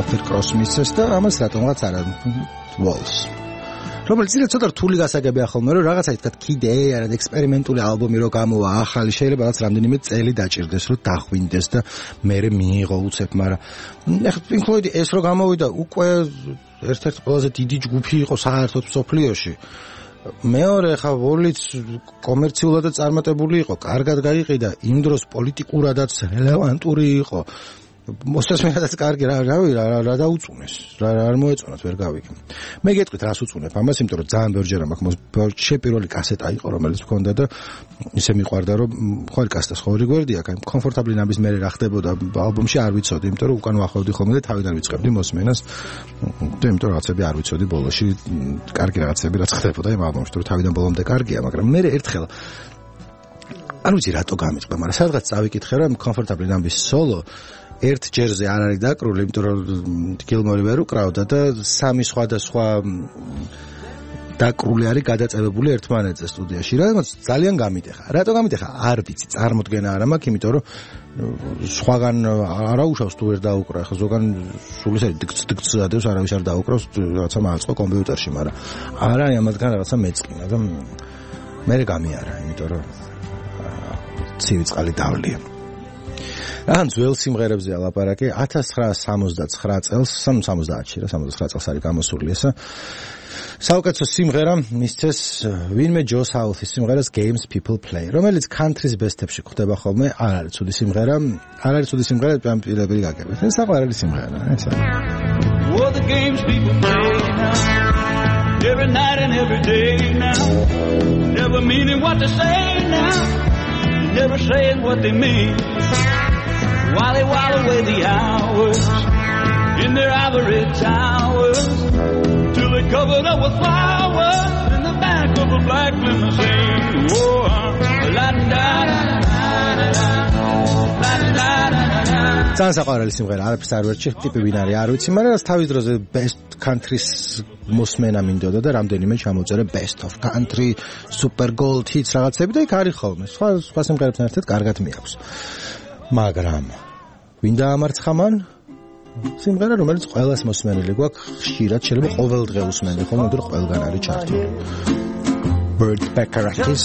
არაფერ კროს მისცეს და ამას რატომღაც არა Walls. რომელიც ისე ცოტა რთული გასაგებია ხოლმე, რომ რაღაცა ითქათ კიდე არა ექსპერიმენტული ალბომი რო გამოვა, ახალი შეიძლება რაღაც რამდენიმე წელი დაჭირდეს, რომ დახვინდეს და მერე მიიღო უცებ, მაგრამ ეხლა Pink Floyd ეს რო გამოვიდა, უკვე ერთ-ერთი ყველაზე დიდი ჯგუფი იყო საერთოდ მსოფლიოში. მეორე ხა ვოლიც კომერციულად წარმატებული იყო, კარგად გაიყიდა, იმ დროს პოლიტიკურადაც რელევანტური იყო. მოსასმენადაც კარგი რა რავი რა რა დაუწუნეს რა არ მოეწონათ ვერ გავიგე მე გეტყვით რას უწუნებ ამას იმიტომ რომ ძალიან ბევრჯერ მაქვს შეპირველი კასეტა იყო რომელიც მქონდა და ისე მიყვარდა რომ ხოლმე კასეტას ხო რიგوردია კაი კომფორტაბლი ნაბის მე რა ხდებოდა ალბომში არ ვიცოდი იმიტომ რომ უკან ვახვევდი ხოლმე და თავიდან ვიწყებდი მოსმენას და იმიტომ რაღაცები არ ვიცოდი ბოლოში კარგი რაღაცები რაც ხდებოდა იმ ალბომში რომ თავიდან ბოლომდე კარგია მაგრამ მე ერთხელ არ ვიცი რატო გამიწყდა მაგრამ სადღაც წავიკითხე რომ კომფორტაბლი ნაბის სოლო ერთ ჯერზე არ არის დაკრული, იმიტომ რომ გილმორი ვერ უკრავდა და სამი სხვადასხვა დაკრული არის გადაწევებული ერთმანეთზე სტუდიაში. რადგან ძალიან გამიდეხა. რატო გამიდეხა? არ ვიცი, წარმოდგენა არ მაქვს, იმიტომ რომ სხვაგან არა უშავს თუ ვერ დაუკრა. ხა ზოგან სულ ისე დიქც ადევს, არავის არ დაუკრავს, რაღაცა მაწყო კომპიუტერში, მაგრამ არა, ამათგან რაღაცა მეწყინა და მე გამიარა, იმიტომ რომ ცივი წყალი დავლია. ან ძველ სიმღერებზე ალაპარაკი ათას ცხრაასი სამოცდაცხრა წელს სამოცდაათში რა სამოცდაცხრა წელს არის გამოსული ესა საუკეთესო სიმღერა მისცეს ვინმე ჯო საუთის სიმღერას Games People Play რომელიც country-s best-ებში ხდება ხოლმე არ არის ცუდი სიმღერა არ არის ცუდი სიმღერა ამ პირდაპირ გაგებით ეს საყვარელი სიმღერა ესა What the games people play now every night and every day now never meaning what they say now never saying what they mean While they while away the hours in their ivory towers till they're covered up with flowers in the back of a black limousine. Whoa, la da da da da da. ძალიან საყვარელი სიმღერა, არაფერს არ ვერჩი, ტიპი ვინ არის, არ ვიცი, მაგრამ თავის დროზე best country-s მოსმენა მინდოდა და რამდენიმე ჩამოწერე best of country, super gold hits რაღაცები და იქ არის ხოლმე. სხვა სხვა სიმღერებთან ერთად კარგად მიაქვს. მაგრამ ვინ დაამარცხა მან? სიმღერა რომელიც ყველას მოსმენილი გვაქვს, ხშირად შეიძლება ყოველ დღე უსმენდი ხოლმე, მაგრამ ყველგან არის ჩართული. Burt Bacharach's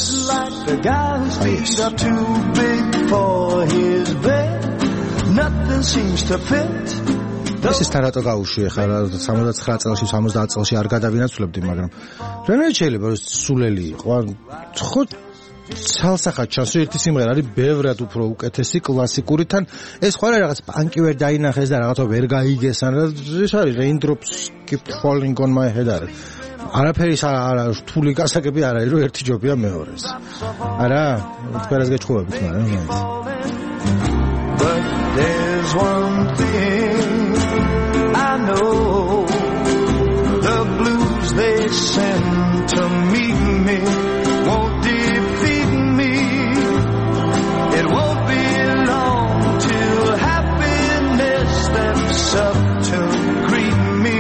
Nothing seems to fit ეს ის თან რატო გაუშვი ხარ სამოცდაცხრა წელში სამოცდაათ წელში არ გადავინაცვლებდი მაგრამ რანაირად შეიძლება რომ სულელი იყო ხო ცალსახად ჩანს ერთი სიმღერა არის ბევრად უფრო უკეთესი კლასიკური თან ეს ხო არის რაღაც პანკი ვერ დაინახეს და რაღაცა ვერ გაიგეს ან ეს არის Raindrops Keep Falling on My Head არის არაფერი არა რთული გასაგები არ არის რომ ერთი ჯობია მეორეს არა თქვენს გეჩხუბებით მაგრამ But there's one thing I know the blues they send to meet me won't defeat me it won't be long till happiness steps up to greet me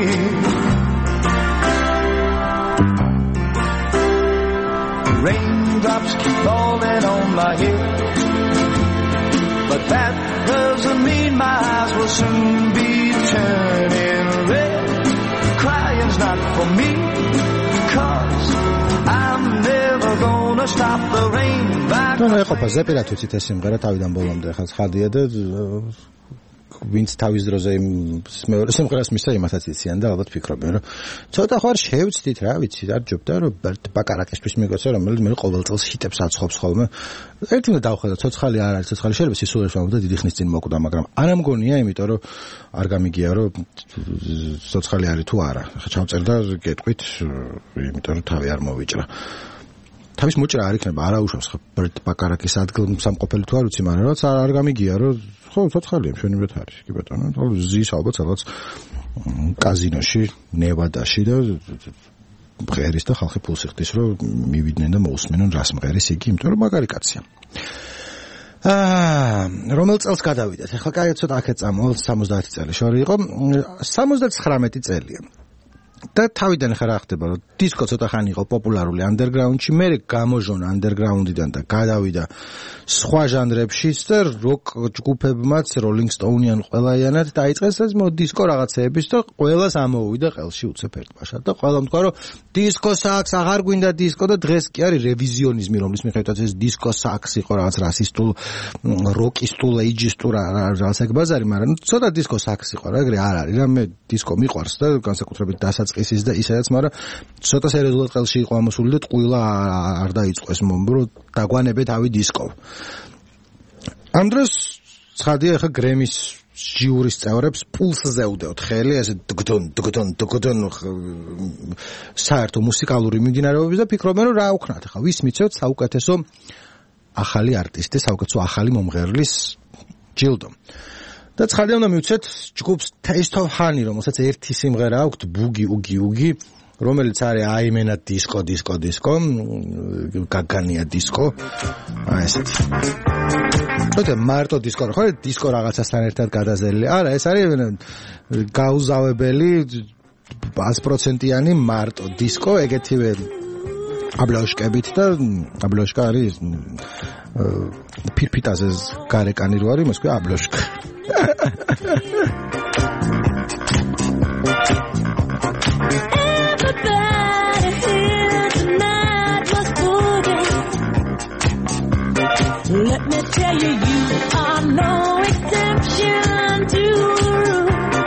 raindrops keep falling on my head But that doesn't mean my eyes will soon be turning red. Crying's not for me, 'cause I'm never gonna stop the rain back. ნუ ეყოფა ზეპირად უცით ეს სიმღერა თავიდან ბოლომდე ხა ხადია და ვინც თავის დროზე იმ მეორე სიმღერას მისცა იმათაც იციან და ალბათ ფიქრობენ რომ ცოტა ხარ შევცდით რა ვიცი არ ჯობდა რომ Burt Bacharach's მიგოცა რომელიც მე ყოველ წელს ჰიტებს აცხობს ხოლმე ერთი უნდა დავხედო ცოცხალი არ არის ცოცხალი შეიძლება სისულელს ვამბობ და დიდი ხნის წინ მოკვდა მაგრამ არ ამგონია იმიტომ რომ არ გამიგია რომ ცოცხალი არის თუ არა ხა ჩავწერ და გეტყვით იმიტომ რომ თავი არ მოვიჭრა თავის მოჭრა არ იქნება არა უშავს ხა Burt Bacharach's ადგილსამყოფელი თუ არ ვიცი მაგრამ რაც არ გამიგია რომ ხო ცოცხალია მშვენივრად არის კი ბატონო ზის ალბათ სადღაც კაზინოში ნევადაში და მღერის და ხალხი ფულს იხდის რომ მივიდნენ და მოусმენონ რას მღერის იგი იმიტომ რომ მაგარი კაცია აა რომელ წელს გადავიდეთ ახლა კაი ცოტა აქეთ წამოვალ სამოცდაათი წელი შორი იყო სამოცდაცხრამეტი წელია და თავიდან ხარ ახდება რომ დისკო ცოტა ხანი იყო პოპულარული ანდერგრაუნდში, მე გამოჟონა ანდერგრაუნდიდან და გადავიდა სხვა ჟანრებშიც და როკ ჯგუფებმაც Rolling Stone-იან ყველაიანად დაიწყეს ეს დისკო რაღაცეების და ყველას ამოუვიდა ყელში უცებ ერთბაშად და ყველა თქვა რომ დისკო საქს აღარ გვინდა დისკო და დღეს კი არის რევიზიონიზმი, რომლის მიხედვითაც ეს დისკო საქს იყო რაღაც რასისტულ, როკისტულ, ეიჯისტულ რაღაც ეგ ბაზარი, მაგრამ ცოტა დისკო საქს იყო რა, ეგრე არ არის რა, მე დისკო მიყვარს და განსაკუთრებით დასაწყისის და ისედაც, მაგრამ ცოტა სერიოზულად ყელში იყო ამოსული და ტყუილა არ დაიწყეს მომბრო დაგვანებე თავი დისკო. ამ დროს ცხადია ხა გრემის ჟიურის წევრებს პულსზე უდეოთ ხელი, ესე დგდონ დგდონ დგდონ საერთო მუსიკალური მიმდინარეობების და ფიქრობენ რომ რა უქნათ ხა ვის მიცევთ საუკეთესო ახალი არტისტი, საუკეთესო ახალი მომღერლის ჯილდო. და ცხადია უნდა მივცეთ ჯგუფს Taste of Honey, რომელსაც ერთი სიმღერა აქვს ბუგი უგი უგი, რომელიც არის აიმენა დისკო დისკო დისკო, გაგანია დისკო. აი ესეთი. თორე მარტო დისკო, ხო, დისკო რაღაცასთან ერთად გადაზელი. არა, ეს არის გაუზავებელი one hundred percent-იანი მარტო დისკო, ეგეთივე აბლოშკებით და აბლოშკა არის ფირფიტაზე გარეკანი რო არის, მოსკვა აბლოშკა. Let me tell you, you are no exception to the rule.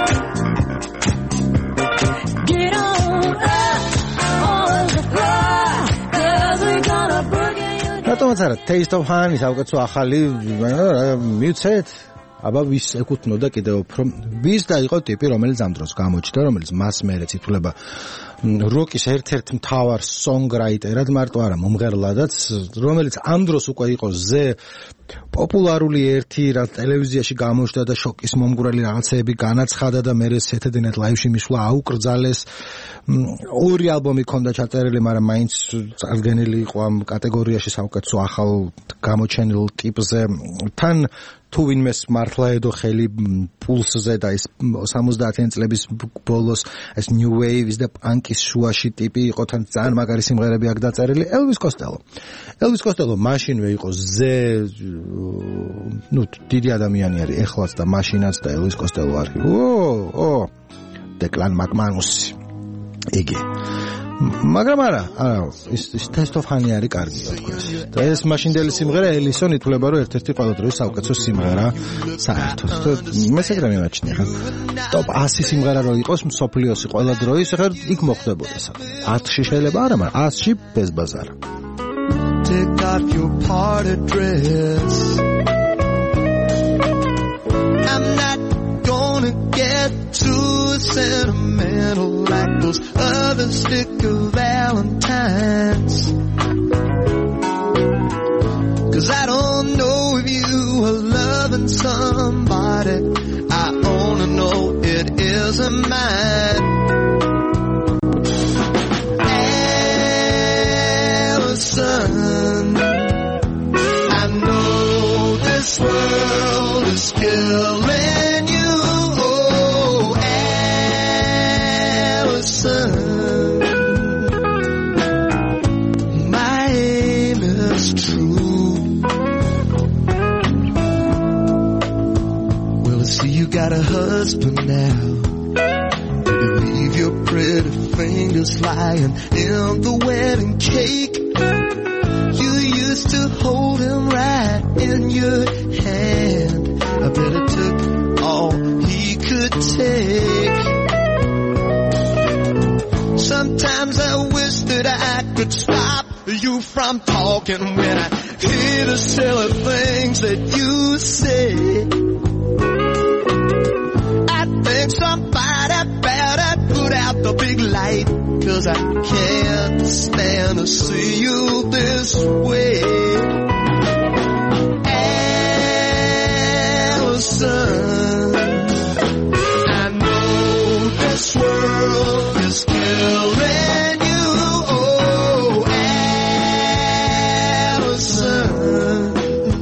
Get on up on the floor, 'cause we're gonna boogie you. რატომაც არა Taste of Honey საუკეთესო ახალი მივცეთ, აბა ვის ეკუთვნოდა კიდევ უფრო, ვის და იყო ტიპი, რომელიც ამ დროს გამოჩნდა, რომელიც მას მერე ციტულება როკის ერთ-ერთ მთავარ სონგრაიტერად, მარტო არა მომღერლადაც, რომელიც ამ დროს უკვე იყო ზე პოპულარული ერთი, რა ტელევიზიაში გამოჩნდა და შოკის მომგვრელი რაღაცეები განაცხადა და მერე Saturday Night Live-ში მისვლა აუკრძალეს. ორი ალბომი ჰქონდა ჩაწერილი, მაგრამ მაინც წარდგენილი იყო ამ კატეგორიაში საუკეთესო ახალ გამოჩენილ ტიპზე. თან თუ ვინმეს მართლა ედო ხელი პულსზე და ეს სამოცდაათიანი წლების ბოლოს ეს new wave-ის და პანკის შუაში ტიპი იყო, თან ძალიან მაგარი სიმღერები აქ დაწერილი. Elvis Costello. Elvis Costello მაშინვე იყო ზე, ნუ დიდი ადამიანი არის ეხლაც და მაშინაც და Elvis Costello არის. ო, ო, Declan McManus. იგი. მაგრამ არა, არა, ის Taste of Honey არის კარგი, თქოს. და ეს მაშინდელი სიმღერა Ellison ითვლება რომ ერთ-ერთი ყველა დროის საუკეთესო სიმღერა საერთოდ. მე შეგრა მიმაჩნია ხა. Top one hundred სიმღერა რო იყოს მსოფლიოსი ყველა დროის, ხა იქ მოხდებოდა სა. ათში შეიძლება არა, მაგრამ ათში без ბაზარა. Take off your party dress. I'm not gonna get too sentimental like those other sticker valentines, 'cause I don't know if you are loving somebody. I only know it isn't mine. Allison, I know this world is killing you. Oh, Allison, my aim is true. Well, I see you got a husband now. Did you leave your pretty fingers lying in the wedding cake? You used to hold him right in your hand. I bet it took all he could take. Sometimes I wish that I could stop you from talking when I hear the silly things that you say. I think somebody better put out the big light, 'cause I can't stand to see you this way. Allison, I know this world is killing you. Oh, Allison,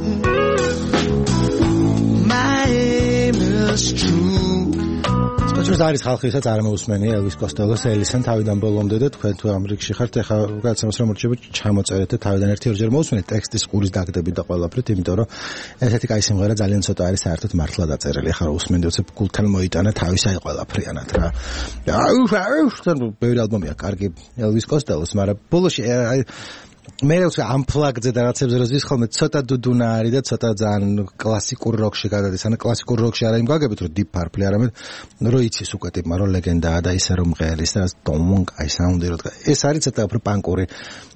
my aim is true. ისმის არის ხალხი, ვისაც არ მოусმენია ელვის კოსტელოს ელისენ თავიდან ბოლომდე და თქვენ თუ ამერიკაში ხართ, ეხლა გაცემს რომ მორჩება ჩამოწერეთ და თავიდან ერთი ორჯერ მოусმენთ ტექსტის ყურის დაგდებით და ყველაფრით, იმიტომ რომ ესეთი კაი სიმღერა ძალიან ცოტა არის საერთოდ მართლა დაწერილი. ეხლა რომ უსმენდი უცებ გულთან მოიტანა თავის აი ყველაფრიანად რა. ბევრი ალბომია კარგი ელვის კოსტელოს, მაგრამ ბოლოში აი მე რა ამპლაგზე და რაღაცებზე როზის ხოლმე ცოტა დუდუნა არის და ცოტა ძალიან კლასიკურ როკში გადადის. ანუ კლასიკურ როკში არა იმ გაგებით რომ Deep Purple არა, მე რო იცის უკვე ტიპმა რომ ლეგენდაა და ისე რომ მღერის და დომონკ აი საუნდი რო ეს არის ცოტა უფრო პანკური.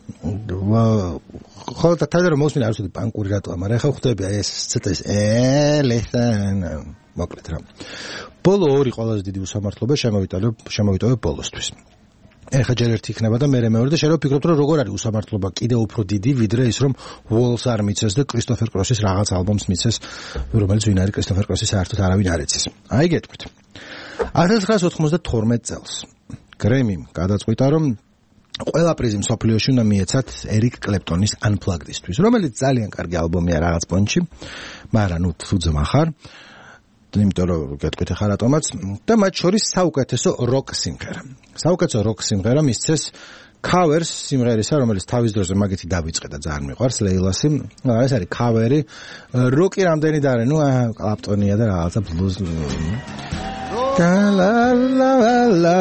ხო და თავიდან რომ მოსმინე არ ვიცოდი პანკური რატოა, მაგრამ ეხლა ხვდები აი ეს ცოტა ეს ე ლესან მოკლედ რა. ბოლო ორი ყველაზე დიდი უსამართლობა შემოვიტანე შემოვიტოვე ბოლოსთვის. ეხლა ჯერ ერთი იქნება და მერე მეორე და შეიძლება ვფიქრობთ რომ როგორ არის უსამართლობა კიდევ უფრო დიდი ვიდრე ის რომ Walls არ მიცეს და Christopher Cross-ის რაღაც ალბომს მიცეს, რომელიც ვინ არის Christopher Cross-ი საერთოდ არავინ არ იცის. აი გეტყვით. ათას ცხრაას ოცდაათმეტ წელს Grammy გადაწყვიტა რომ ყველა პრიზი მსოფლიოში უნდა მიეცათ Eric Clapton-ის Unplugged-ისთვის, რომელიც ძალიან კარგი ალბომია რაღაც პონჩი, მაგრამ ნუ თუ ძმახარ იმიტომ რომ გეტყვით ახლა რატომაც და მათ შორის საუკეთესო როკ სიმღერა. საუკეთესო როკ სიმღერა მისცეს covers სიმღერისა, რომელიც თავის დროზე მაგითი დავიწყე და ძალიან მიყვარს ლეილასი. ეს არის coveri. როკი რამდენი და არის, ნუ კლაპტონია და რაღაცა blues. La la la la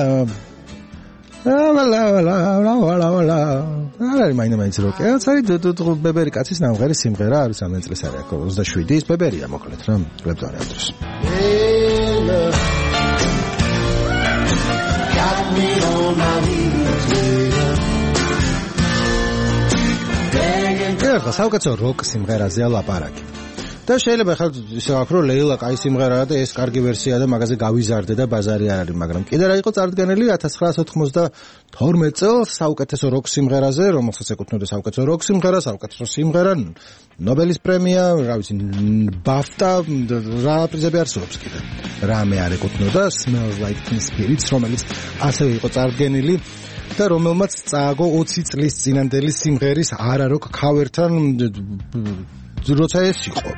la la la la la არა მაინა მაინც როკი. ეს არის დუდუ ბებერი კაცის ნამღერი სიმღერა, არის ამ წელს არის აქ ოცდაშვიდი ის ბებერია მოკლედ რა. Clapton არის დროს. Got me on my knees. ეხლა საუკეთესო როკ სიმღერაზეა ლაპარაკი. და შეიძლება ხარ ისე ვაქ რომ ლეილა კაი სიმღერაა და ეს კარგი ვერსია და მაგაზე გავიზარდე და ბაზარი არ არის, მაგრამ კიდე რა იყო წარდგენილი ათას ცხრაას ოცდათმეტ წელს საუკეთესო როკ სიმღერაზე, რომელსაც ეკუთვნოდა საუკეთესო როკ სიმღერა, საუკეთესო სიმღერა, ნობელის პრემია, რა ვიცი, BAFTA, რა პრიზები არსებობს კიდე. რამე არ ეკუთვნოდა Smells Like Teen Spirit, რომელიც ასევე იყო წარდგენილი და რომელმაც წააგო ოცი წლის წინანდელი სიმღერის არა როკ cover-თან როცა ეს იყო.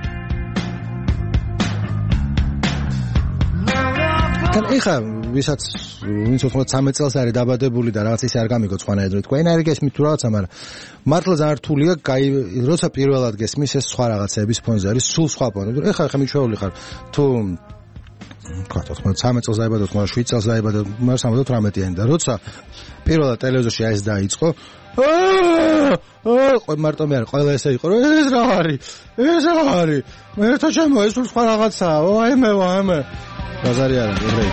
თან ეხა ვისაც ვინც ოცდათმეტ წელს არის დაბადებული და რაღაც ისე არ გამიგო ცხანაედრო თქვენ არ გესმით თუ რაღაცა, მაგრამ მართლა ძალიან რთულია, კაი როცა პირველად გესმის ეს სხვა რაღაცების ფონზე არის, სულ სხვა ფონზე. ეხა ეხა მიჩვეული ხარ თუ თქვა ოცდათმეტ წელს დაიბადა, ოცდაშვიდ წელს დაიბადა, მაგრამ სამოცდათვრამეტიანი და როცა პირველად ტელევიზორში ეს დაიწყო, აა ყო მარტო მე არ ყველა ესე იყო, რომ ეს რა არის? ეს რა არის? მე ერთო ჩემო ეს სულ სხვა რაღაცაა. აი მე ვაი მე ბაზარი არა ეგრე.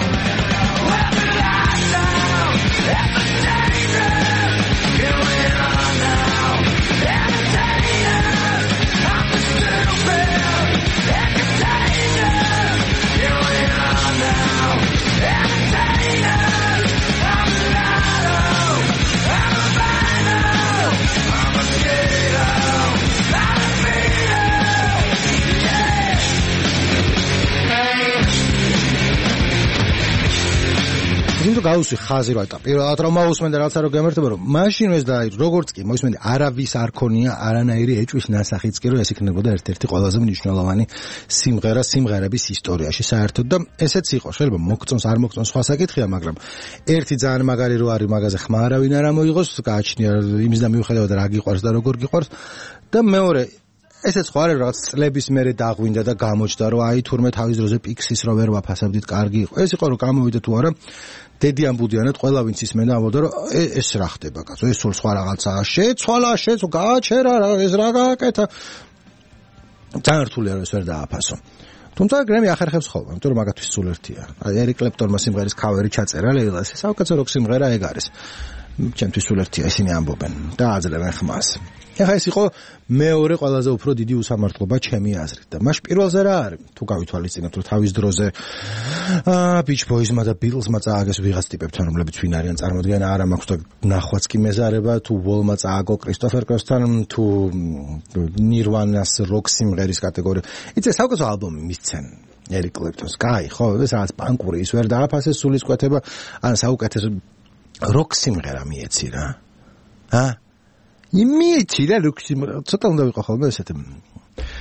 იმიტომ გავუსვი ხაზი რა და პირველად რომ მოусმენდა რაღაცა რო გემართება რომ მაშინ ეს და როგორც კი მოусმენდი არავის არ ქონია არანაირი ეჭვის ნასახიც კი რომ ეს იქნებოდა ერთ-ერთი ყველაზე მნიშვნელოვანი სიმღერა სიმღერების ისტორიაში საერთოდ და ესეც იყო. შეიძლება მოგწონს არ მოგწონს სხვა საკითხია, მაგრამ ერთი ძალიან მაგარი რო არის მაგაზე ხმა არავინ არ ამოიღოს, გააჩნია იმის და მიუხედავად რა გიყვარს და როგორ გიყვარს და მეორე ესეც ხო არის რაღაც წლების მერე დაღვინდა და გამოჩნდა რომ აი თურმე თავის დროზე პიქსის რო ვერ ვაფასებდით კარგი იყო. ეს იყო რომ გამოვიდა თუ არა დედიან ბუდიანად ყველა ვინც ისმენდა ამბობდა რომ ეს რა ხდება კაცო, ეს სულ სხვა რაღაცაა, შეცვალა, შეცო, გააჩერა, ეს რა გააკეთა. ძალიან რთულია რომ ეს ვერ დააფასო. თუმცა Grammy ახერხებს ხოლმე, იმიტომ რომ მაგათთვის სულ ერთია. აი Eric Clapton-მა სიმღერის cover-ი ჩაწერა ლეილას, საუკეთესო როკ სიმღერა ეგ არის. ჩემთვის სულ ერთია, ისინი ამბობენ და აძლევენ ხმას. ეხა ეს იყო მეორე ყველაზე უფრო დიდი უსამართლობა ჩემი აზრით და მაშ პირველზე რა არის? თუ გავითვალისწინებთ რომ თავის დროზე აა Beach Boys-მა და Beatles-მა წააგეს ვიღაც ტიპებთან, რომლებიც ვინ არიან წარმოდგენა არ მაქვს და ნახვაც კი მეზარება, თუ Wall-მა წააგო Christopher Cross-თან, თუ Nirvana-ს როკ სიმღერის კატეგორია. იცი საუკეთესო ალბომი მისცენ Eric Clapton-ს. კაი, ხო, ეს რაღაც პანკური ის ვერ დააფასეს სულის კვეთება, ან საუკეთესო როკ სიმღერა მიეცი რა. ა? იმითი რა როკ სიმღერა ცოტა უნდა ვიყო ხოლმე ესეთი.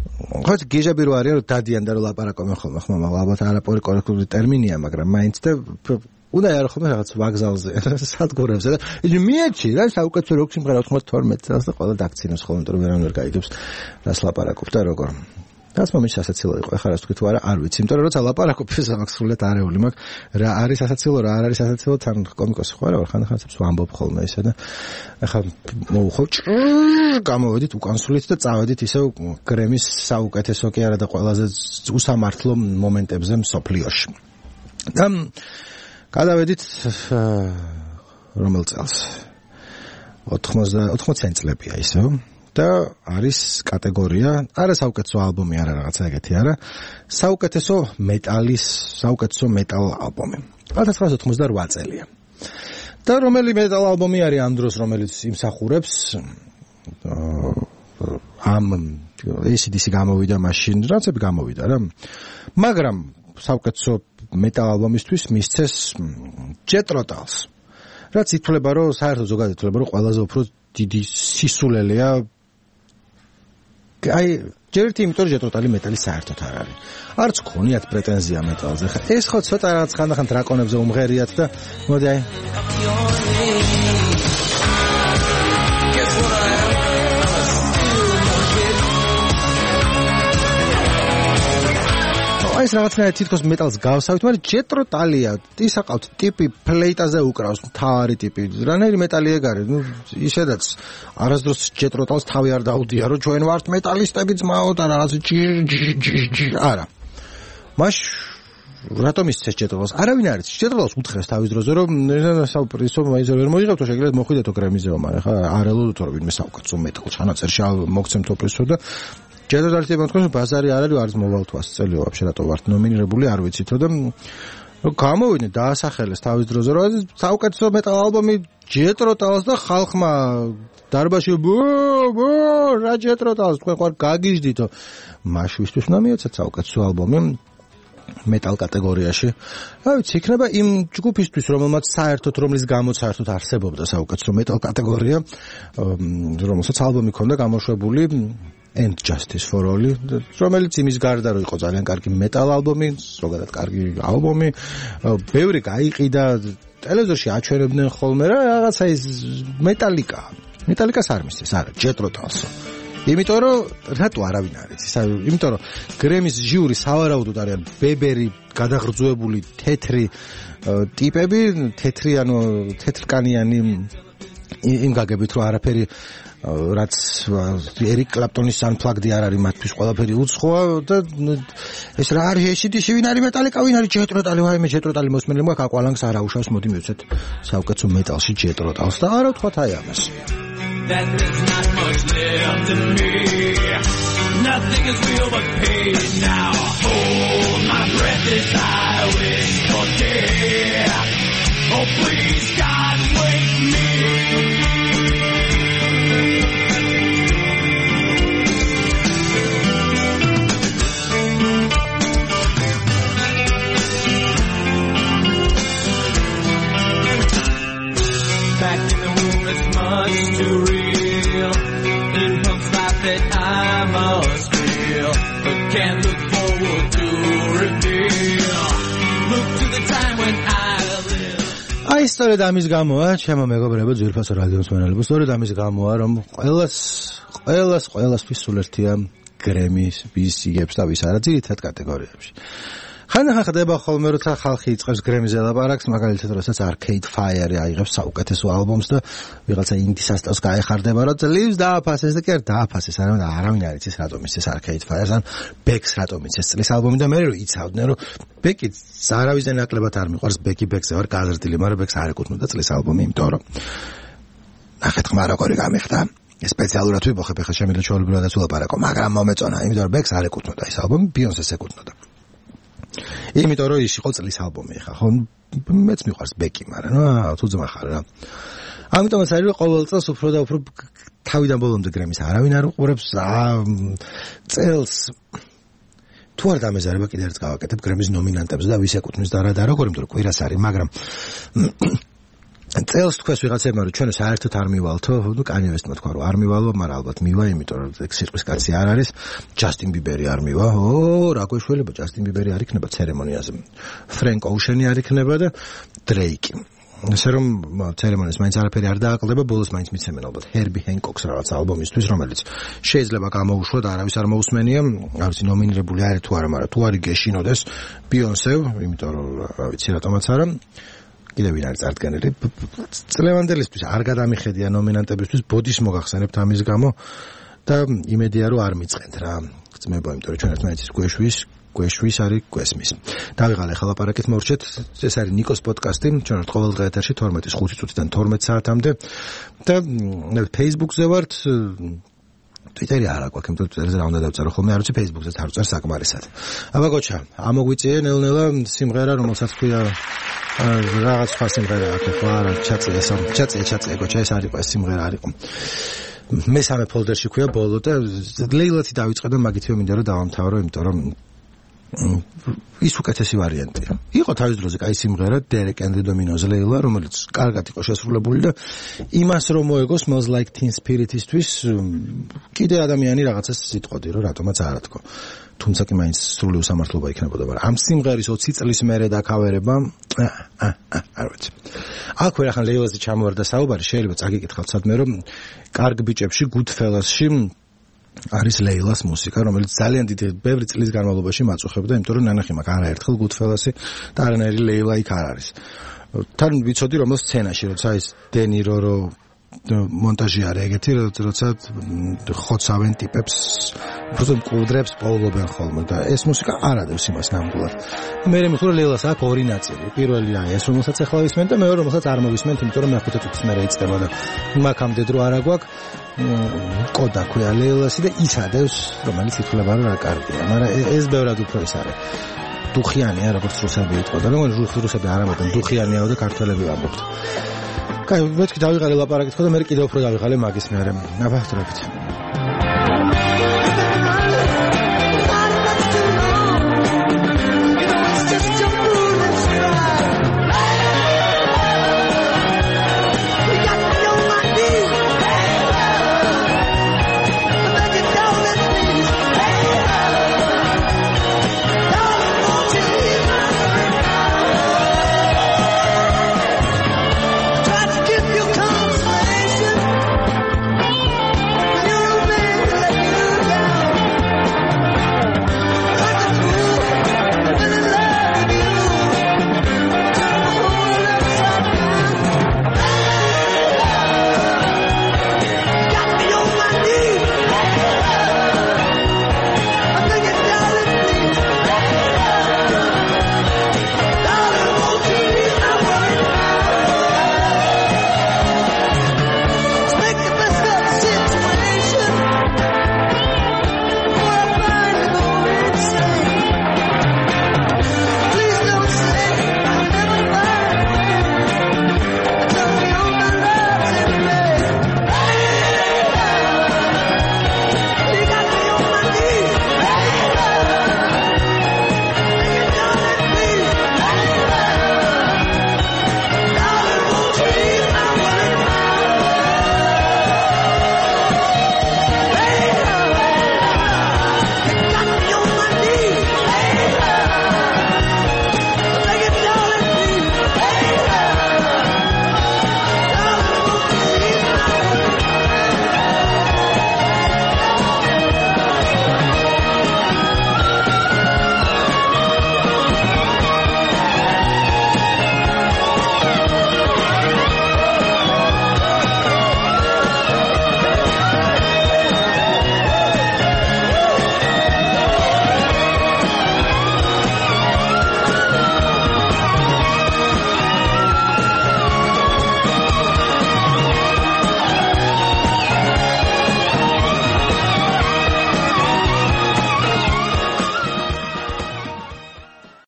ხო გიჟები რო არიან რომ დადიან და რომ ლაპარაკობენ ხოლმე ხმა ალბათ არაფერი კორექტული ტერმინია მაგრამ მაინც და უნდა არ ხოლმე რაღაც ვაგზალზე სადგურებზე და ის მიეჩი რა საუკეთესო როკ სიმღერა ოთხმოცდათორმეტ წელს და ყველა დაქცინოს ხოლმე რომ ვერავინ ვერ გაიგებს რას ლაპარაკობ და როგორ Das მომის სასაცილო იყო. ეხლა რას თქვით თუ არა, არ ვიცი. იმიტომ რომ როცა ლაპარაკობ ეს აქვს სრულად არეული მაქვს. რა არის სასაცილო, რა არ არის სასაცილო, თან კომიკოსი ხო არა, ხანდახან ვამბობ ხოლმე ისე და ეხლა მოუხო გამოვედით უკანსულით და წავედით ისე გრემის საუკეთესო კი არა და ყველაზე უსამართლო მომენტებზე მსოფლიოში. და გადავედით რომელ წელს? ოთხმოციანი წლებია ისე. და არის კატეგორია, არა საუკეთესო ალბომი, არა რაღაცა ეგეთი, არა. საუკეთესო მეტალის, საუკეთესო მეტალ ალბომი. alf devetьсот ოცდაოთხ წელია. და რომელი მეტალ ალბომი არის ამ დროს, რომელიც იმსახურებს ამ эй სი დი სი გამოვიდა მაშინ, რაღაცები გამოვიდა რა. მაგრამ საუკეთესო მეტალ ალბომისთვის მისცეს Jet Rotals. რაც ითვლება, რომ საერთოდ ზოგადად ითვლება, რომ ყველაზე უფრო დიდი სისულელეა აი ჯერ ერთი იმიტომ რომ Jet Rotals მეტალი საერთოდ არ არის. არც გქონიათ პრეტენზია მეტალზე. ეს ხო ცოტა რაღაც ხანდახან დრაკონებზე უმღერიათ და მოდი აი ეს რაღაცნაირად თითქოს მეტალს გავსავით, მაგრამ Jet Rotals-ია, ის აყავთ ტიპი ფლეიტაზე უკრავს, თავარი ტიპი. რანაირი მეტალი ეგ არის? ნუ ისედაც არასდროს Jet Rotals თავი არ დაუდია, რომ ჩვენ ვართ მეტალისტები ძმაო და რაღაც არა. მაშ რატომ ისცეს Jet Rotals? არავინ არ იცის. Jet Rotals უთხრეს თავის დროზე, რომ საუბრისო მაინც ვერ მოიღებთო, შეგიძლიათ მოხვიდეთო გრემიზეო, მაგრამ ხა არ ელოდოთ რომ ვინმე საუკეთესო მეტალ ჩანაწერში მოგცემთ ოპრესო და Jet Rotals-ი თქვენ ბაზარი არ არის, არც მოვალ თვას წელი ვაფშე რატო ვართ ნომინირებული, არ ვიცითო და გამოვიდნენ დაასახელეს თავის დროზე, რომ საუკეთესო მეტალ ალბომი Jet Rotals და ხალხმა დარბაზში ბუ ბუ რა Jet Rotals თქვენ ხარ გაგიჟდითო. მაშვისთვის უნდა მიეცათ საუკეთესო ალბომი მეტალ კატეგორიაში. რა ვიცი, იქნება იმ ჯგუფისთვის, რომელმაც საერთოდ რომლის გამოც საერთოდ არსებობდა საუკეთესო მეტალ კატეგორია, რომელსაც ალბომი ჰქონდა გამოშვებული And Justice for All, რომელიც იმის გარდა რომ იყო ძალიან კარგი მეტალ ალბომი, ზოგადად კარგი ალბომი, ბევრი გაიყიდა, ტელევიზორში აჩვენებდნენ ხოლმე რა რაღაცა ის მეტალიკა. მეტალიკას არ მისცეს, არა, Jet Rotals. იმიტომ რომ რატო არავინ არ იცის? იმიტომ რომ გრემის ჟიური სავარაუდოდ არიან ბებერი, გადაღრწვებული, თეთრი ტიპები, თეთრი ანუ თეთრკანიანი იმ გაგებით რომ არაფერი რაც ერიკ კლაპტონის Unplugged არ არის მათთვის ყველაფერი უცხოა და ეს რა არის эй სი დი სი ვინ არის მეტალიკა ვინ არის Jet Rotals ვაიმე Jet Rotals მოსმენელი მოაქვს აკვალანგს არ აუშავს მოდი მივცეთ საუკეთესო მეტალში Jet Rotals და არა თქვათ აი ამას That there's not much left in me Nothing is real but pain now Hold my breath as I wait for death Oh please God wake me Back in the room it's much too real Impulse life that I must feel But can't look forward to reveal Look to the time when I live აი სწორედ ამის გამოა ჩემო მეგობრებო ძვირფასო რადიოს მსმენელებო სწორედ ამის გამოა რომ ყველას ყველას ყველასთვის სულ ერთია გრემის ვის იგებს და ვის არა ძირითად კატეგორიებში ხანდახან ხდება ხოლმე როცა ხალხი იწყებს გრემიზე ლაპარაკს მაგალითად როდესაც Arcade Fire-ი აიღებს საუკეთესო ალბომს და ვიღაცა ინდი სასტავს გაეხარდება რომ ძლივს დააფასეს და კი არ დააფასეს არამედ არავინ არ იცის რატომ იცის Arcade Fire-ს ან Beck-ს რატომ იცის წლის ალბომი და მე რომ იცავდნენ რომ Beck-ი არავისზე ნაკლებად არ მიყვარს Beck-ი Beck-ზე ვარ გაზრდილი მაგრამ Beck-ს არ ეკუთვნოდა წლის ალბომი იმიტომ რომ ნახეთ ხმა როგორი გამიხდა სპეციალურად ვიბოხებ ახლა შემიძლია ჩვეულებრივადაც ვლაპარაკო მაგრამ მომეწონა იმიტომ რომ Beck-ს არ ეკუთვნოდა ეს ალბომი Beyoncé-ს ეკუთვნოდა იმიტომ რომ ის იყო წლის ალბომი ხა ხო მეც მიყვარს ბეკი მაგრამ რა თუ ძმა ხარ რა ამიტომაც არის რომ ყოველ წელს უფრო და უფრო თავიდან ბოლომდე გრემის არავინ არ უყურებს წელს თუ არ დამეზარება კიდე ერთ გავაკეთებ გრემის ნომინანტებს და ვის ეკუთვნის და რა და როგორ იმიტომ რომ კვირას არის მაგრამ წელს თქვეს ვიღაცებმა რომ ჩვენ საერთოდ არ მივალთო, ნუ კანი ვესტმა თქვა რომ არ მივალო, მაგრამ ალბათ მივა, იმიტომ რომ ეგ სიტყვის კაცი არ არის. ჯასტინ ბიბერი არ მივა. ო, რა გვეშველება, ჯასტინ ბიბერი არ იქნება ცერემონიაზე. ფრენკ ოუშენი არ იქნება და დრეიკი. ესე რომ ცერემონიას მაინც არაფერი არ დააკლდება, ბოლოს მაინც მიცემენ ალბათ ჰერბი ჰენკოქს რაღაც ალბომისთვის, რომელიც შეიძლება გამოუშვათ, არავის არ მოусმენია, არ ვიცი ნომინირებული არის თუ არა, მაგრამ თუ არის გეშინოდეს ბიონსევ, იმიტომ რომ რა ვიცი რატომაც არა. კიდევ ვინ არის წარდგენილი? წლევანდელისთვის არ გადამიხედია ნომინანტებისთვის, ბოდის მოგახსენებთ ამის გამო და იმედია რომ არ მიწყენთ რა. ძმებო, იმიტომ რომ ჩვენ ერთმანეთს გვეშვის გვეშვის არის გვესმის. დავიღალე ხა ლაპარაკით მორჩეთ, ეს არის ნიკოს პოდკასტი, ჩვენ ვართ ყოველდღე ეთერში თორმეტის ხუთი წუთიდან თორმეტ საათამდე და Facebook-ზე ვართ, Twitter-ი არა გვაქვს, იმიტომ Twitter-ზე რა უნდა დავწერო ხოლმე, არ ვიცი Facebook-ზეც არ ვწერ საკმარისად. აბა გოჩა, ამოგვიწიე ნელ-ნელა სიმღერა, რომელსაც ქვია რაღაც სხვა სიმღერა აქვს ხო არა, ჩაწია, ჩაწია, ჩაწია გოჩა, ეს არის ეს სიმღერა არისო. მესამე ფოლდერში ქვია ბოლო და ლეილათი დავიწყე და მაგით მინდა რომ დავამთავრო, იმიტომ რომ ის უკეთესი ვარიანტია. იყო თავის დროზე კაი სიმღერა Derek and the Dominos ლეილა, რომელიც კარგად იყო შესრულებული და იმას რომ მოეგო Smells Like Teen Spirit-ისთვის კიდე ადამიანი რაღაცას სიტყოდი რომ რატომაც არ ათქო. თუმცა კი მაინც სრული უსამართლობა იქნებოდა, მაგრამ ამ სიმღერის ოცი წლის მერე დაკავერება არ ვიცი. აქვე რახან ლეილაზე ჩამოვარდა საუბარი, შეიძლება წაგიკითხავთ სადმე რომ კარგ ბიჭებში Goodfellas-ში არის ლეილას მუსიკა, რომელიც ძალიან დიდი ბევრი წლის განმავლობაში მაწუხებდა, იმიტომ რომ ნანახი მაგ არაერთხელ Goodfellas-ი და არანაირი ლეილა იქ არ არის. თან ვიცოდი რომ სცენაში, როცა ის დენირო რო მონტაჟი არის ეგეთი, როცა ხოცავენ ტიპებს, უბრალოდ მკვდრებს პოულობენ ხოლმე და ეს მუსიკა არ ადევს იმას ნამდვილად. მე მეხურე ლეილას აქვს ორი ნაწილი. პირველი აი ეს რომელსაც ახლა ვისმენთ და მეორე რომელსაც არ მოვისმენთ, იმიტომ რომ მეხუთე წუთის მერე იწყება და მაგამდე დრო არა გვაქვს. კოდა ქვია ლეილასი და ის ადევს, რომელიც ითვლება რომ რა კარგია, მაგრამ ეს ბევრად უფრო ის არის. დუხიანია, როგორც რუსები იტყოდა, მაგრამ რუსები არ ამბობენ დუხიანიაო და ქართველები ამბობთ. კაი, მეთქი დავიღალე ლაპარაკით ხო და მე კიდევ უფრო დავიღალე მაგის მერე. აბა, ხტრებით.